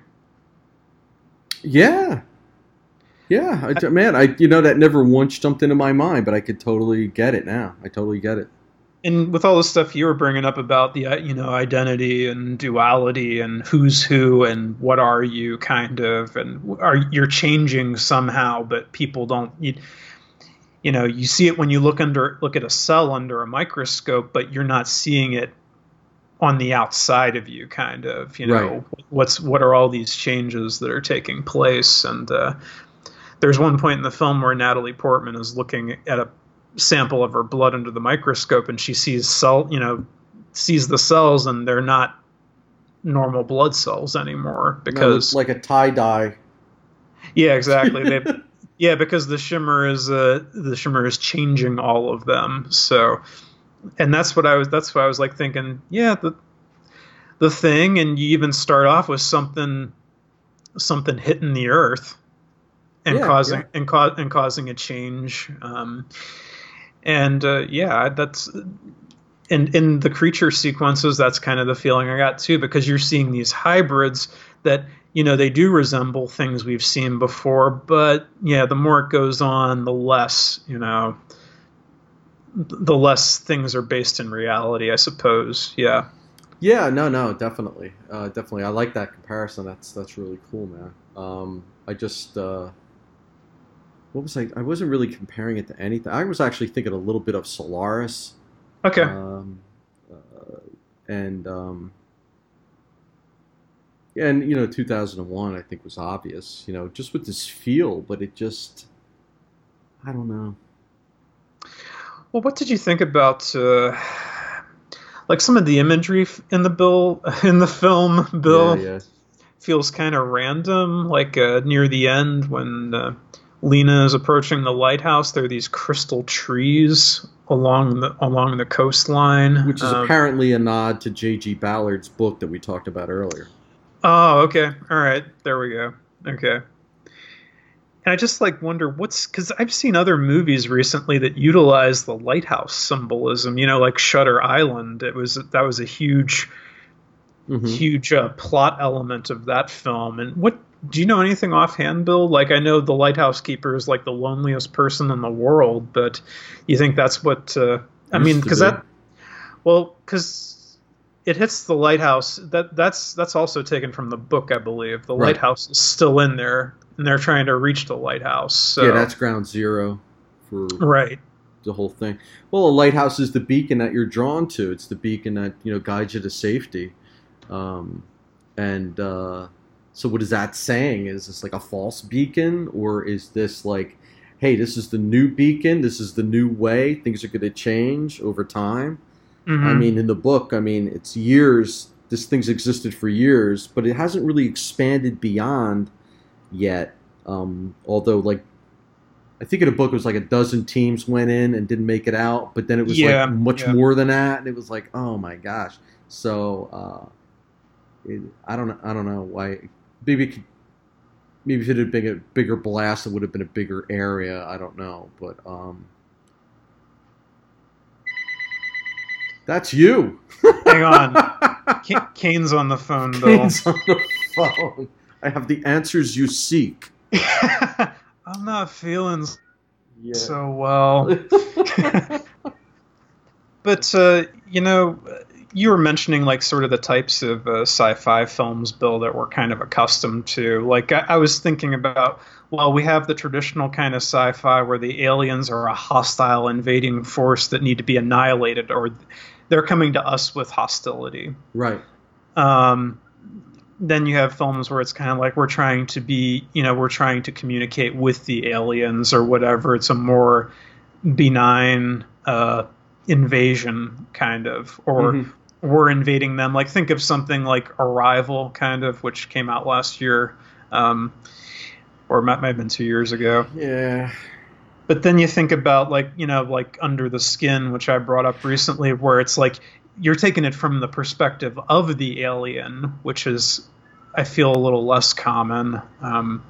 Yeah. Yeah. I, man, I you know, that never once jumped into my mind, but I could totally get it now. I totally get it. And with all the stuff you were bringing up about the, you know, identity and duality and who's who and what are you kind of, and are you're changing somehow, but people don't, you, you know, you see it when you look under, look at a cell under a microscope, but you're not seeing it on the outside of you kind of, you know, right. what's, what are all these changes that are taking place? And uh, there's one point in the film where Natalie Portman is looking at a sample of her blood under the microscope, and she sees cell, you know, sees the cells, and they're not normal blood cells anymore because no, like a tie dye. Yeah, exactly. they, yeah, because the shimmer is uh, the shimmer is changing all of them. So, and that's what I was. That's what I was like thinking. Yeah, the the thing, and you even start off with something something hitting the earth and yeah, causing yeah. and, ca- and causing a change. Um, And uh, yeah, that's in in the creature sequences. That's kind of the feeling I got too, because you're seeing these hybrids that, you know, they do resemble things we've seen before. But yeah, the more it goes on, the less, you know, the less things are based in reality, I suppose. Yeah. Yeah, no, no, definitely, uh, definitely. I like that comparison. That's that's really cool, man. Um, I just, uh, what was I? I wasn't really comparing it to anything. I was actually thinking a little bit of Solaris. Okay. Um, uh, and um, and you know, two thousand one, I think was obvious. You know, just with this feel, but it just, I don't know. Well, what did you think about? Uh... Like some of the imagery in the bill in the film, Bill, yeah, yeah. feels kind of random. Like uh, near the end, when uh, Lena is approaching the lighthouse, there are these crystal trees along the along the coastline, which is um, apparently a nod to J G Ballard's book that we talked about earlier. Oh, okay, all right, there we go. Okay. And I just like wonder what's because I've seen other movies recently that utilize the lighthouse symbolism. You know, like Shutter Island. It was that was a huge, mm-hmm. huge uh, plot element of that film. And what do you know anything offhand, Bill? Like I know the lighthouse keeper is like the loneliest person in the world, but you think that's what? Uh, I mean, because that, well, because it hits the lighthouse. That that's that's also taken from the book, I believe. The right. lighthouse is still in there. And they're trying to reach the lighthouse. So. Yeah, that's ground zero for right. the whole thing. Well, a lighthouse is the beacon that you're drawn to. It's the beacon that, you know, guides you to safety. Um, and uh, so what is that saying? Is this like a false beacon? Or is this like, hey, this is the new beacon. This is the new way. Things are going to change over time. Mm-hmm. I mean, in the book, I mean, it's years. This thing's existed for years. But it hasn't really expanded beyond yet, um, although like I think in a book it was like a dozen teams went in and didn't make it out, but then it was yeah, like much yeah. more than that, and it was like, oh my gosh. So uh, it, I don't I don't know why. Maybe it could, maybe if it had been a bigger blast, it would have been a bigger area. I don't know, but um, that's you. Hang on, K- Kane's on the phone. Bill. Kane's on the phone. I have the answers you seek. I'm not feeling yeah. so well. But, uh, you know, you were mentioning, like, sort of the types of uh, sci-fi films, Bill, that we're kind of accustomed to. Like, I, I was thinking about, well, we have the traditional kind of sci-fi where the aliens are a hostile invading force that need to be annihilated, or they're coming to us with hostility. Right. Um... Then you have films where it's kind of like we're trying to be, you know, we're trying to communicate with the aliens or whatever. It's a more benign uh, invasion kind of, or mm-hmm. we're invading them. Like think of something like Arrival kind of, which came out last year, um, or it might, might have been two years ago. Yeah. But then you think about like, you know, like Under the Skin, which I brought up recently, where it's like, you're taking it from the perspective of the alien, which is, I feel, a little less common. Um,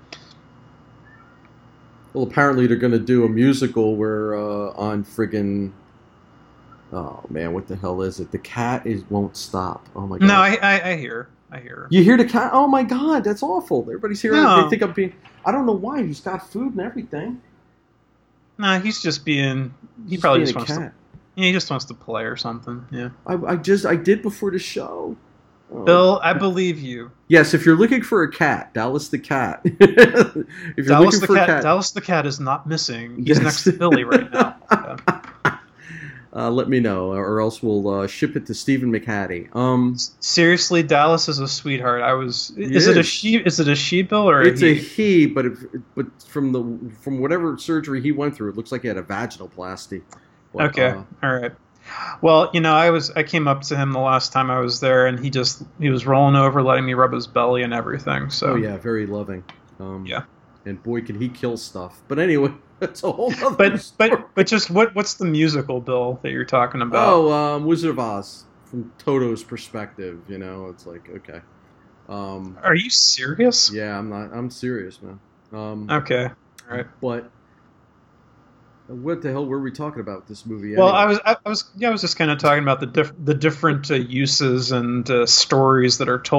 well, apparently they're going to do a musical where uh, on friggin', oh man, what the hell is it? The cat is won't stop. Oh my god. No, I, I, I hear, I hear. You hear the cat? Oh my god, that's awful. Everybody's hearing. No. They think I'm being. I don't know why. He's got food and everything. Nah, he's just being. He He's probably being just a wants cat. to. Yeah, he just wants to play or something. Yeah. I, I just I did before the show. Oh. Bill, I believe you. Yes, if you're looking for a cat, Dallas the cat. if you're Dallas looking the for cat, a cat, Dallas the cat is not missing. He's Yes. next to Billy right now. Yeah. uh, let me know, or else we'll uh, ship it to Stephen McHattie. Um, Seriously, Dallas is a sweetheart. I was. Is He it a is. she? Is it a she, Bill, or it's a a he? he, but if, but from the from whatever surgery he went through, it looks like he had a vaginoplasty. But, Okay, uh, all right. Well, you know, I was I came up to him the last time I was there, and he just he was rolling over, letting me rub his belly and everything. So oh yeah, very loving. Um, yeah. And boy, can he kill stuff. But anyway, that's a whole other But story. but but just what what's the musical, Bill, that you're talking about? Oh, um, Wizard of Oz, from Toto's perspective, you know, it's like, okay. Um, Are you serious? yeah, I'm not, I'm serious, man. Um, Okay. All right. But what the hell were we talking about with this movie? Well, anyway? I was I, I was yeah, I was just kind of talking about the diff- the different uh, uses and uh, stories that are told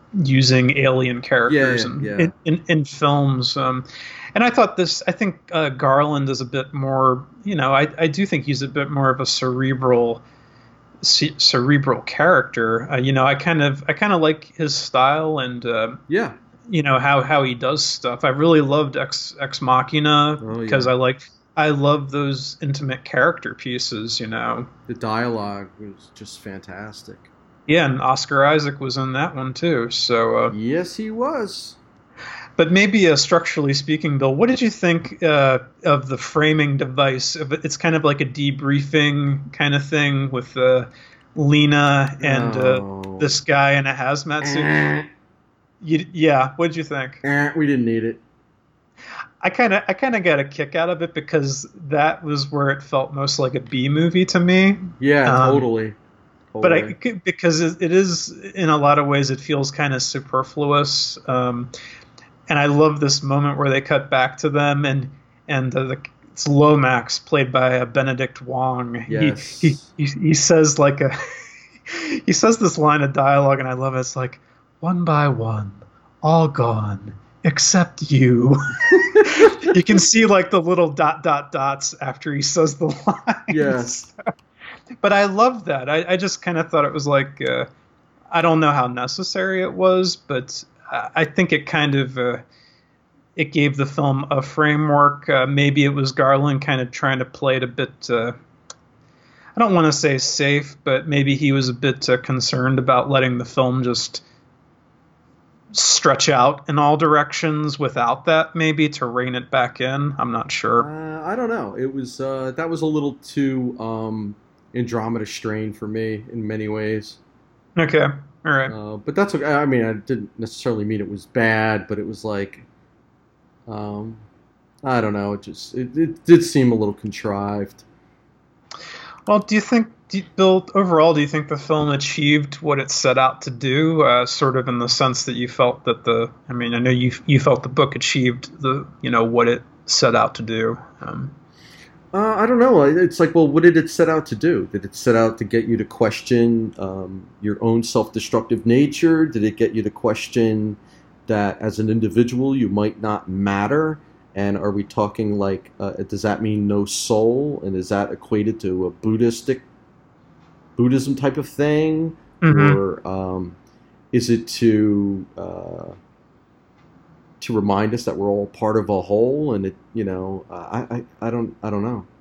using alien characters Yeah, in, yeah. in, in in films. Um, and I thought this. I think uh, Garland is a bit more. You know, I I do think he's a bit more of a cerebral. ce- cerebral character. Uh, you know, I kind of I kind of like his style and uh, Yeah. you know how how he does stuff. I really loved Ex Ex Machina Oh, because yeah. I like I love those intimate character pieces. You know, The dialogue was just fantastic. yeah, and Oscar Isaac was in that one too. So, uh, Yes, he was. but maybe uh, structurally speaking, Bill, what did you think uh, of the framing device? Of it- It's kind of like a debriefing kind of thing with uh, Lena and uh, Oh. this guy in a hazmat suit. Eh, You, yeah, what did you think? eh, we didn't need it. I kind of I kind of got a kick out of it because that was where it felt most like a B movie to me. Yeah, Um, totally. But Totally. I because it, it is in a lot of ways it feels kind of superfluous. Um, and I love this moment where they cut back to them and and uh, the it's Lomax played by uh, Benedict Wong. Yes. He, he he he says like a he says this line of dialogue and I love it. It's like one by one, all gone except you. You can see like the little dot dot dots after he says the lines. Yes. But I love that. I, I just kind of thought it was like uh, I don't know how necessary it was, but I I think it kind of uh, it gave the film a framework. Uh, maybe it was Garland kind of trying to play it a bit. Uh, I don't want to say safe, but maybe he was a bit uh, concerned about letting the film just stretch out in all directions without that, maybe to rein it back in. I'm not sure. Uh, I don't know. It was uh, that was a little too um, Andromeda strain for me in many ways. Okay, all right. Uh, but that's okay. I mean, I didn't necessarily mean it was bad, but it was like, um, I don't know. It just it, it did seem a little contrived. Well, do you think, do you, Bill, overall, do you think the film achieved what it set out to do, uh, sort of in the sense that you felt that the, I mean, I know you you felt the book achieved the, you know, what it set out to do. Um, Uh, I don't know. It's like, well, what did it set out to do? Did it set out to get you to question um, your own self-destructive nature? Did it get you to question that as an individual you might not matter? And are we talking like, uh, does that mean no soul? And is that equated to a Buddhistic, Buddhism type of thing? Mhm. Or um, is it to uh, to remind us that we're all part of a whole? And it, you know, uh, I, I, I don't, I don't know.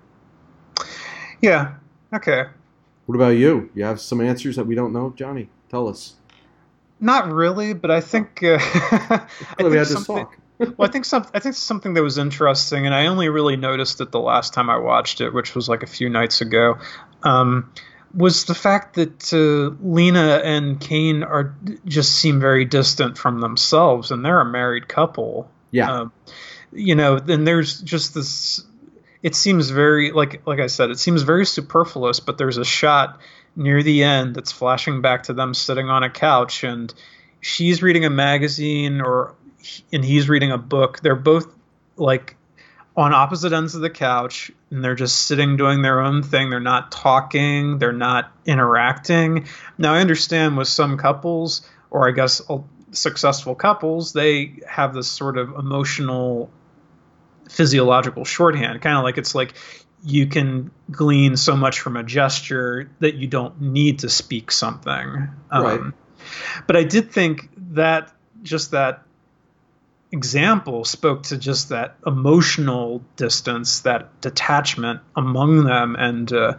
yeah. Okay. What about you? You have some answers that we don't know, Johnny? Tell us. Not really, but I think. Uh, I Glad we had think this something- talk. well, I think some, I think something that was interesting, and I only really noticed it the last time I watched it, which was like a few nights ago, um, was the fact that uh, Lena and Kane are just seem very distant from themselves, and they're a married couple. Yeah. Um, you know, then there's just this. It seems very like like I said, it seems very superfluous, but there's a shot near the end that's flashing back to them sitting on a couch, and she's reading a magazine or and he's reading a book. They're both like on opposite ends of the couch and they're just sitting doing their own thing. They're not talking. They're not interacting. Now, I understand with some couples, or I guess successful couples, they have this sort of emotional physiological shorthand, kind of like it's like you can glean so much from a gesture that you don't need to speak something. Right. Um, but I did think that just that example spoke to just that emotional distance, that detachment among them. And, uh,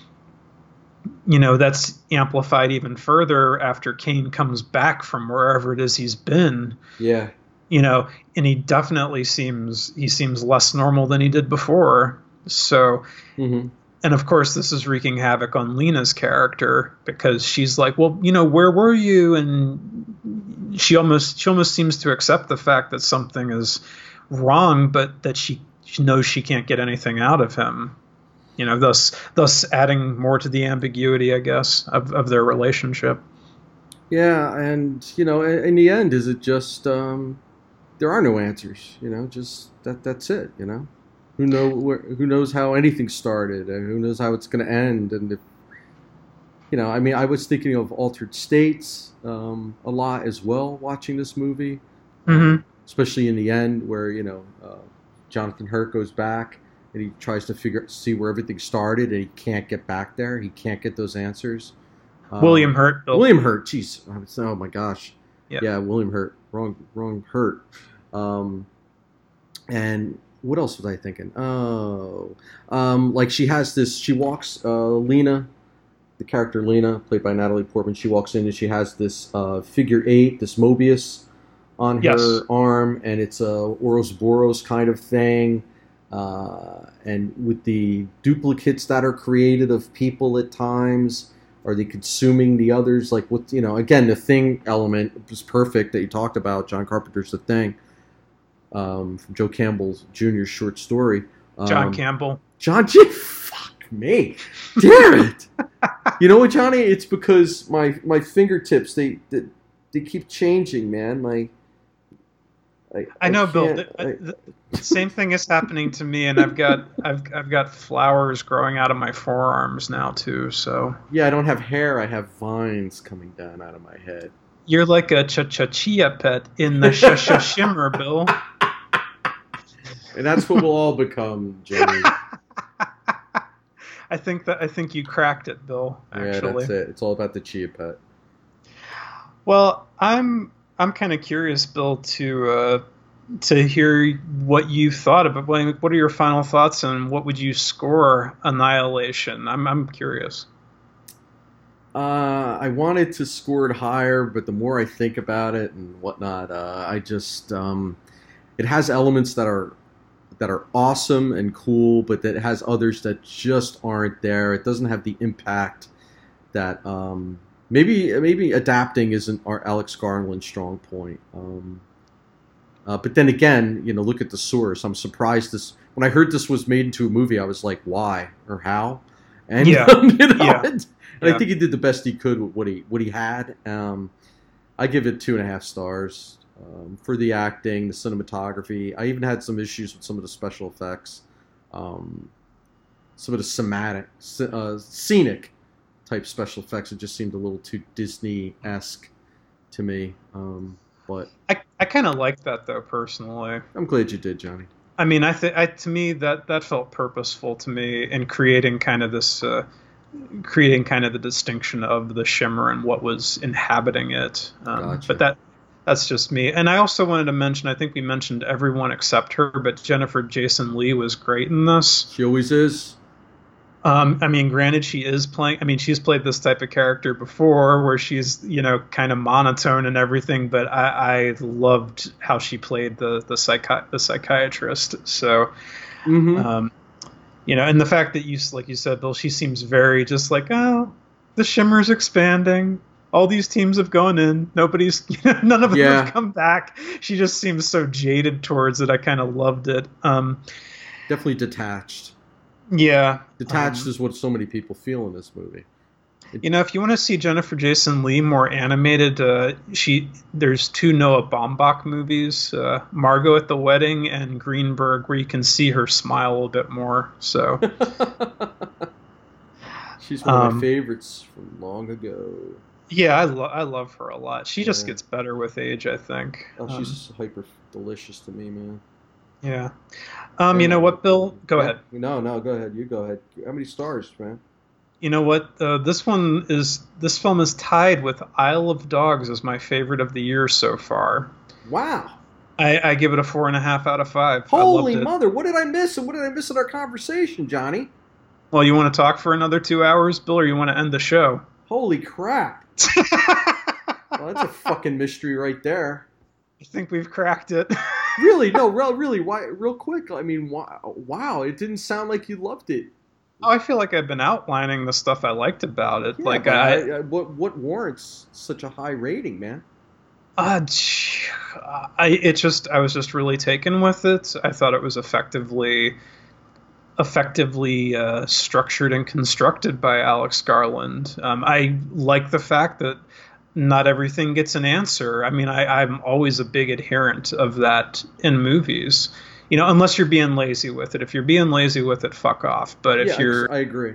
you know, that's amplified even further after Kane comes back from wherever it is he's been, Yeah. you know, and he definitely seems, he seems less normal than he did before. So, Mm-hmm. and of course, this is wreaking havoc on Lena's character because she's like, well, you know, where were you? And she almost she almost seems to accept the fact that something is wrong, but that she, she knows she can't get anything out of him. You know, thus thus adding more to the ambiguity, I guess, of, of their relationship. Yeah, and you know, in, in the end, is it just um, there are no answers? You know, just that that's it. You know, who know where, who knows how anything started, and who knows how it's going to end, and if you know, I mean, I was thinking of Altered States um, a lot as well watching this movie, Mm-hmm. especially in the end where you know uh, Jonathan Hurt goes back and he tries to figure see where everything started and he can't get back there. He can't get those answers. Um, William Hurt. Bill. William Hurt. Jeez. Oh my gosh. Yep. Yeah, William Hurt. Wrong. Wrong Hurt. Um, and what else was I thinking? Oh, um, like she has this. She walks. Uh, Lena, the character Lena, played by Natalie Portman. She walks in and she has this uh, figure eight, this Mobius, on Yes. her arm, and it's a Ouroboros kind of thing. Uh, and with the duplicates that are created of people at times, are they consuming the others? Like what you know? Again, the Thing element was perfect that you talked about. John Carpenter's The Thing, um, from Joe Campbell's Junior's short story. Um, John Campbell. John G. Fuck me, damn it! You know what, Johnny? It's because my my fingertips they they, they keep changing, man. My I, I know, I Bill. can't- The, I- the the same thing is happening to me, and I've got I've I've got flowers growing out of my forearms now too. So yeah, I don't have hair. I have vines coming down out of my head. you're like a cha-cha-chia pet in the sh-sh shimmer, Bill. And that's what we'll all become, Jimmy. I think that I think you cracked it, Bill. Yeah, Actually, that's it. It's all about the chia pet. well, I'm I'm kind of curious, Bill, to uh, to hear what you thought about. What what are your final thoughts, and what would you score Annihilation? I'm I'm curious. Uh, I wanted to score it higher, but the more I think about it and whatnot, uh, I just um, it has elements that are that are awesome and cool, but that has others that just aren't there. It doesn't have the impact that um, maybe maybe adapting isn't our Alex Garland's strong point. Um, uh, but then again, you know, look at the source. I'm surprised this when I heard this was made into a movie. I was like, why or how? And Yeah. you know, Yeah. and, Yeah. I think he did the best he could with what he what he had. Um, I give it two and a half stars um, for the acting, the cinematography. I even had some issues with some of the special effects, um, some of the somatic, uh, scenic type special effects. It just seemed a little too Disney-esque to me. Um, but I, I kind of like that though, personally. I'm glad you did, Johnny. I mean, I think I to me that that felt purposeful to me in creating kind of this, uh, creating kind of the distinction of the shimmer and what was inhabiting it. Um, Gotcha. But that that's just me. And I also wanted to mention, I think we mentioned everyone except her, but Jennifer Jason Leigh was great in this. She always is. Um, I mean, granted, she is playing. I mean, she's played this type of character before, where she's you know kind of monotone and everything. But I, I loved how she played the the psychi- the psychiatrist. So, Mm-hmm. um, you know, and the fact that you, like you said, Bill, she seems very just like, oh, the shimmer's expanding. All these teams have gone in. Nobody's, you know, none of them Yeah. have come back. She just seems so jaded towards it. I kind of loved it. Um, Definitely detached. yeah, Detached um, is what so many people feel in this movie. You know, if you want to see Jennifer Jason Leigh more animated, uh, she there's two Noah Baumbach movies, uh, Margot at the Wedding and Greenberg, where you can see her smile a little bit more. So, She's one of Um, my favorites from long ago. yeah, I, lo- I love her a lot. She just Yeah. gets better with age, I think. Oh, Um, she's hyper delicious to me, man. yeah. Um, you know what, Bill? Go Yeah. ahead. No, no, go ahead. You go ahead. How many stars, man? You know what? Uh, this one is this film is tied with Isle of Dogs as my favorite of the year so far. Wow. I, I give it a four and a half out of five. I loved Holy it. mother, what did I miss? And what did I miss in our conversation, Johnny? Well, you want to talk for another two hours, Bill, or you want to end the show? Holy crap. Well, that's a fucking mystery right there. I think we've cracked it. Really? No, real, really, why, real quick. I mean, wow, wow, it didn't sound like you loved it. Oh, I feel like I've been outlining the stuff I liked about it. Yeah, like but I, I, I, what, what warrants such a high rating, man? uh, I, it just, I was just really taken with it. I thought it was effectively, effectively uh, structured and constructed by Alex Garland. Um, I like the fact that not everything gets an answer. I mean, I, I'm always a big adherent of that in movies. You know, unless you're being lazy with it. If you're being lazy with it, fuck off. But if yeah, you're I agree.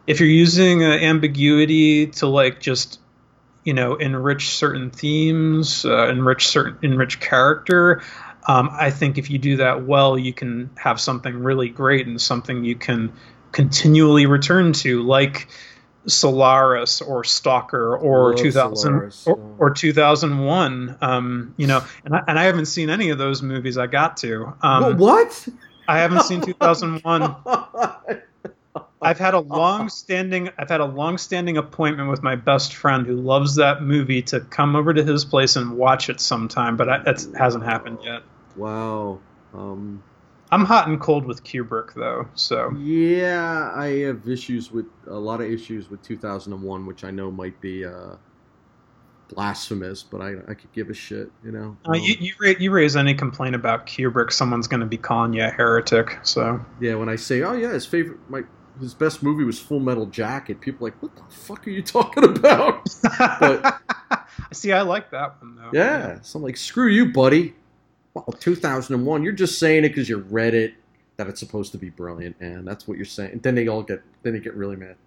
if you're using uh, ambiguity to like just you know enrich certain themes, uh, enrich certain enrich character, um, I think if you do that well, you can have something really great and something you can continually return to, like Solaris or Stalker or Love two thousand Solaris. or, Oh. or two thousand one. Um, you know, and I, and I haven't seen any of those movies. I got to. Um, What? I haven't seen two thousand one. God. I've had a long standing I've had a long standing appointment with my best friend who loves that movie to come over to his place and watch it sometime, but it hasn't happened yet. Wow. Um, I'm hot and cold with Kubrick though, so yeah, I have issues with a lot of issues with two thousand one, which I know might be uh, blasphemous, but I I could give a shit, you know. uh, you you, ra- you raise any complaint about Kubrick, someone's going to be calling you a heretic. So Yeah, when I say, oh yeah, his favorite, my his best movie was Full Metal Jacket, people are like, what the fuck are you talking about? But see, I like that one though. yeah, so I'm like, screw you, buddy. Well, two thousand one, you're just saying it because you read it that it's supposed to be brilliant, and that's what you're saying. And then they all get, then they get really mad.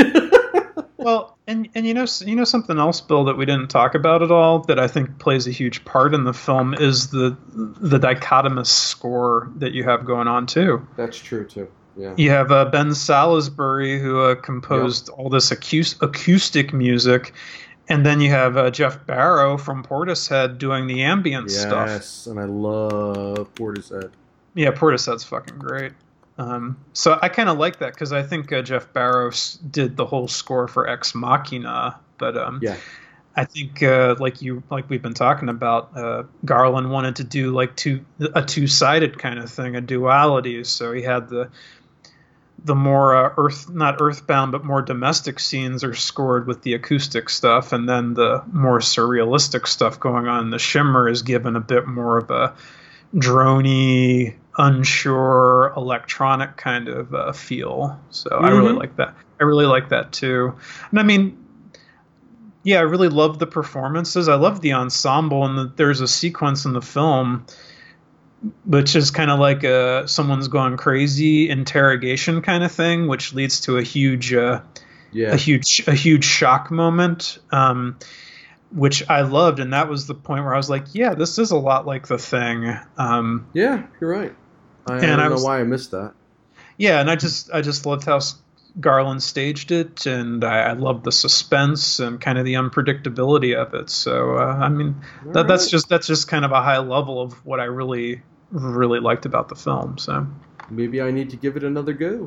Well, and and you know you know something else, Bill, that we didn't talk about at all that I think plays a huge part in the film is the the dichotomous score that you have going on too. That's true too. Yeah. You have uh, Ben Salisbury who uh, composed yep. all this acous- acoustic music, and then you have uh, Jeff Barrow from Portishead doing the ambient yes, stuff. Yes, and I love Portishead. Yeah, Portishead's fucking great. Um, so I kind of like that because I think uh, Jeff Barrow did the whole score for Ex Machina, but um, yeah. I think uh, like you like we've been talking about, uh, Garland wanted to do like two a two sided kind of thing, a duality. So he had the the more uh, earth not earthbound but more domestic scenes are scored with the acoustic stuff, and then the more surrealistic stuff going on. The shimmer is given a bit more of a droney, unsure electronic kind of uh, feel. So mm-hmm. I really like that. I really like that too. And I mean, yeah, I really love the performances. I love the ensemble, and the, there's a sequence in the film which is kind of like a someone's gone crazy interrogation kind of thing, which leads to a huge, uh, yeah. a huge, a huge shock moment, um, which I loved, and that was the point where I was like, yeah, this is a lot like The Thing. Um, yeah, you're right. I, I don't I was, know why I missed that. Yeah, and I just I just loved how Garland staged it, and I, I loved the suspense and kind of the unpredictability of it. So uh, I mean, that, right. that's just that's just kind of a high level of what I really really liked about the film. So maybe I need to give it another go.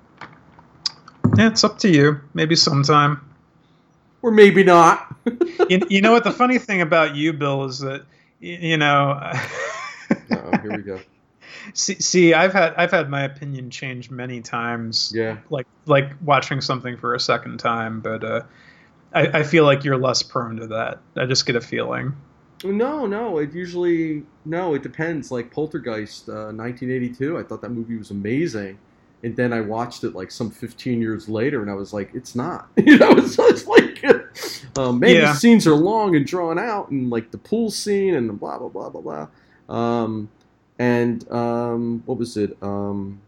Yeah, it's up to you. Maybe sometime. Or maybe not. you, you know what the funny thing about you, Bill, is that you know. Uh-oh, here we go. See, see, I've had I've had my opinion changed many times. Yeah. Like like watching something for a second time, but uh, I, I feel like you're less prone to that. I just get a feeling. No, no. It usually no. It depends. Like Poltergeist, uh, nineteen eighty-two. I thought that movie was amazing, and then I watched it like some fifteen years later, and I was like, it's not. You know, it's, it's like, um, maybe yeah. the scenes are long and drawn out, and like the pool scene and the blah blah blah blah blah. Um, and um, what was it? Um,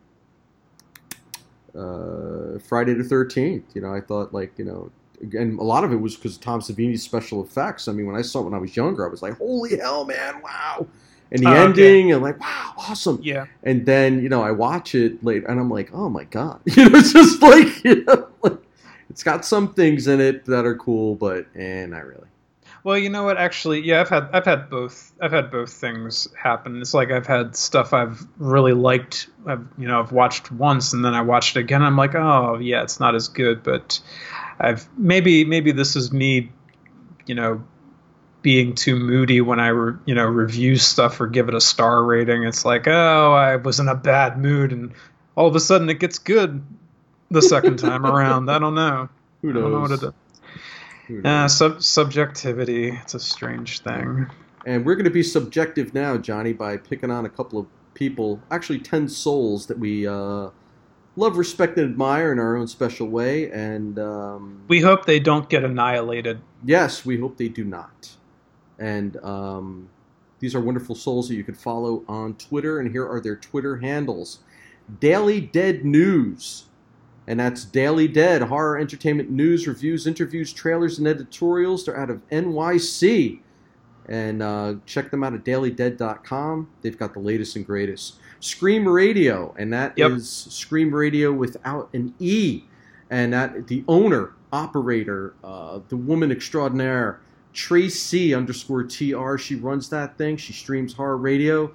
uh, Friday the thirteenth. You know, I thought like you know. And a lot of it was because of Tom Savini's special effects. I mean, when I saw it when I was younger, I was like, holy hell, man, wow. And the oh, ending, okay. and like, wow, awesome. Yeah. And then, you know, I watch it later, and I'm like, oh, my God. You know, it's just like, you know, like, it's got some things in it that are cool, but, eh, not really. Well, you know what? Actually, yeah, I've had I've had both. I've had both things happen. It's like I've had stuff I've really liked. I've you know I've watched once, and then I watched it again. I'm like, oh, yeah, it's not as good, but I've maybe maybe this is me, you know, being too moody when I re, you know review stuff or give it a star rating. It's like, oh, I was in a bad mood, and all of a sudden it gets good the second time around. I don't know. Who knows? I don't know what it is. Uh, sub- subjectivity. It's a strange thing. And we're going to be subjective now, Johnny, by picking on a couple of people, actually ten souls that we uh, love, respect, and admire in our own special way. And um, we hope they don't get annihilated. Yes, we hope they do not. And um, these are wonderful souls that you can follow on Twitter. And here are their Twitter handles. Daily Dead News. And that's Daily Dead, horror entertainment news, reviews, interviews, trailers, and editorials. They're out of N Y C. And uh, check them out at daily dead dot com. They've got the latest and greatest. Scream Radio, and that yep. is Scream Radio without an E. And that the owner, operator, uh, the woman extraordinaire, Tracy underscore T R. She runs that thing. She streams horror radio.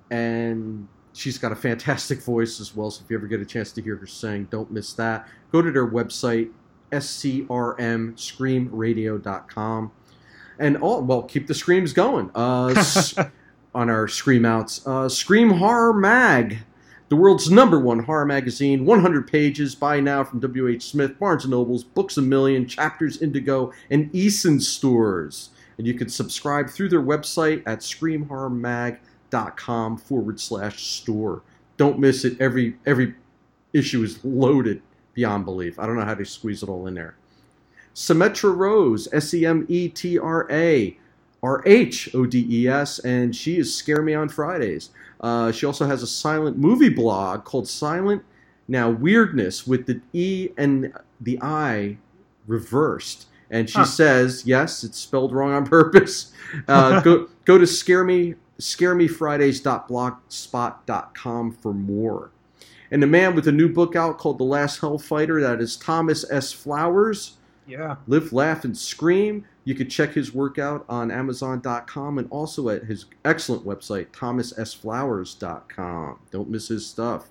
And she's got a fantastic voice as well. So if you ever get a chance to hear her sing, don't miss that. Go to their website, S C R M scream radio dot com. And all, well, keep the screams going uh, on our Scream Outs. Uh, Scream Horror Mag, the world's number one horror magazine, one hundred pages, buy now from W H Smith, Barnes and Nobles, Books A Million, Chapters Indigo, and Eason stores. And you can subscribe through their website at scream horror mag dot com forward slash store. Don't miss it. Every, every issue is loaded beyond belief. I don't know how to squeeze it all in there. Semetra Rose, S E M E T R A R H O D E S, and she is Scare Me on Fridays. Uh, she also has a silent movie blog called Silent Now Weirdness with the E and the I reversed. And she huh. says, yes, it's spelled wrong on purpose. Uh, go go to scare me, scare me fridays dot blogspot dot com for more. And the man with a new book out called The Last Hellfighter, that is Thomas S. Flowers. Yeah. Live, Laugh, and Scream. You can check his work out on amazon dot com and also at his excellent website, thomas s flowers dot com. Don't miss his stuff.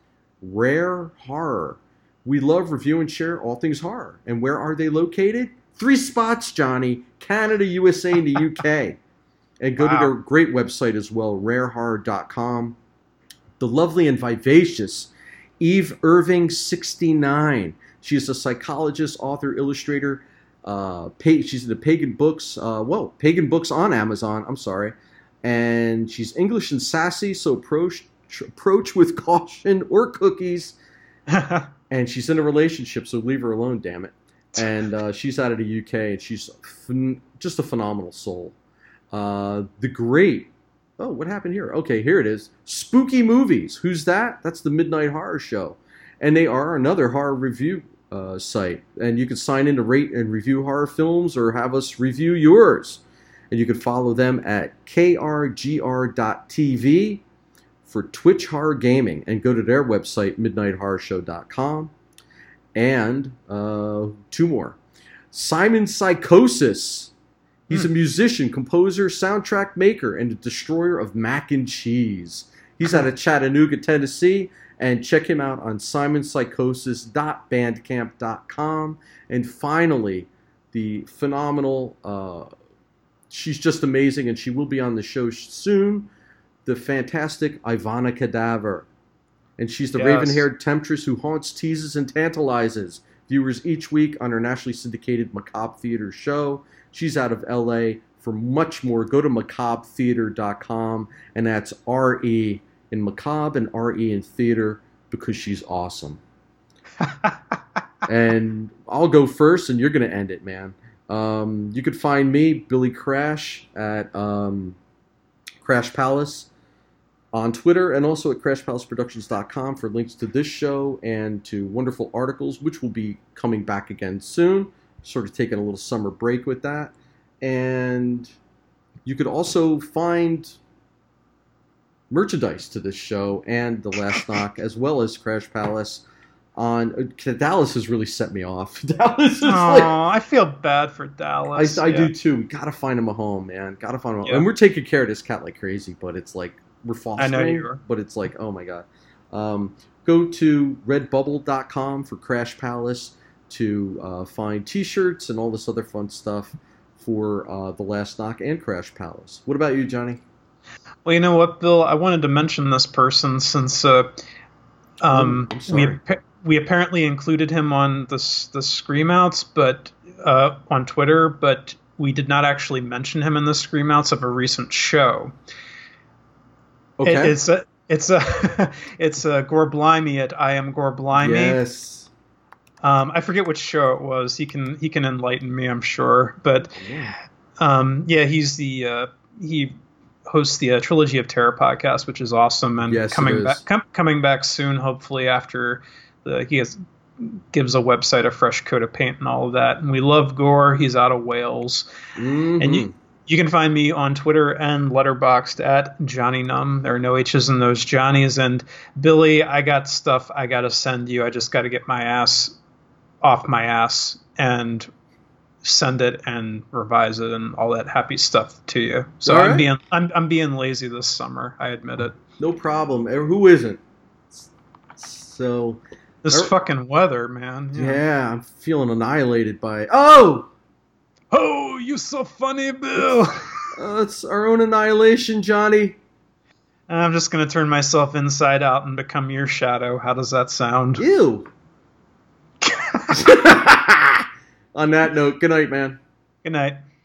Rare Horror. We love, review, and share all things horror. And where are they located? Three spots, Johnny. Canada, U S A, and the U K. And go wow. to their great website as well, rare horror dot com. The lovely and vivacious Eve Irving sixty-nine. She is a psychologist, author, illustrator. Uh, she's in the Pagan Books. Uh, whoa, Pagan Books on Amazon. I'm sorry. And she's English and sassy, so approach, approach with caution or cookies. And she's in a relationship, so leave her alone, damn it. And uh, she's out of the U K, and she's ph- just a phenomenal soul. Uh, the great... Oh, what happened here? Okay, here it is. Spooky Movies. Who's that? That's the Midnight Horror Show. And they are another horror review uh, site. And you can sign in to rate and review horror films or have us review yours. And you can follow them at k r g r dot t v for Twitch Horror Gaming. And go to their website, midnight horror show dot com. And uh, two more. Simon Psychosis. He's a musician, composer, soundtrack maker, and a destroyer of mac and cheese. He's out of Chattanooga, Tennessee, and check him out on simon psychosis dot bandcamp dot com. And finally, the phenomenal, uh, she's just amazing, and she will be on the show soon, the fantastic Ivana Cadaver. And she's the yes. raven-haired temptress who haunts, teases, and tantalizes viewers each week on her nationally syndicated Macabre Theater show. She's out of L A. For much more, go to macabre theater dot com, and that's R E in macabre and R E in theater, because she's awesome. And I'll go first, and you're going to end it, man. Um, you could find me, Billy Crash, at um, Crash Palace on Twitter, and also at crash palace productions dot com for links to this show and to wonderful articles, which will be coming back again soon. Sort of taking a little summer break with that. And you could also find merchandise to this show and The Last Knock, as well as Crash Palace. On uh, Dallas has really set me off. Dallas is Aww, like, I feel bad for Dallas. I, I yeah. do too. We gotta find him a home, man. Gotta find him a home. Yeah. And we're taking care of this cat like crazy, but it's like we're fostering. I know you are. But it's like, oh my god. Um, go to redbubble dot com for Crash Palace to uh, find T-shirts and all this other fun stuff for uh, The Last Knock and Crash Palace. What about you, Johnny? Well, you know what, Bill? I wanted to mention this person since uh, um, oh, we we apparently included him on the the Scream Outs, but uh, on Twitter, but we did not actually mention him in the Scream Outs of a recent show. Okay, it, it's a it's a it's a Gore Blimey at I Am Gore Blimey. Yes. Um, I forget which show it was. He can he can enlighten me, I'm sure. But um, yeah, he's the uh, he hosts the uh, Trilogy of Terror podcast, which is awesome, and yes, coming back com- coming back soon, hopefully after the he has gives a website a fresh coat of paint and all of that. And we love Gore. He's out of Wales. Mm-hmm. And you, you can find me on Twitter and Letterboxd at Johnny Numb. There are no H's in those Johnnies. And Billy, I got stuff I got to send you. I just got to get my ass off my ass and send it and revise it and all that happy stuff to you. So All I'm right. being I'm I'm being lazy this summer. I admit it. No problem. Eh, Who isn't? So, This Er- fucking weather, man. yeah, I'm feeling annihilated by. Oh, Oh, you so funny, Bill. uh, it's our own annihilation, Johnny. I'm just gonna turn myself inside out and become your shadow. How does that sound? Ew. On that note, good night, man. Good night.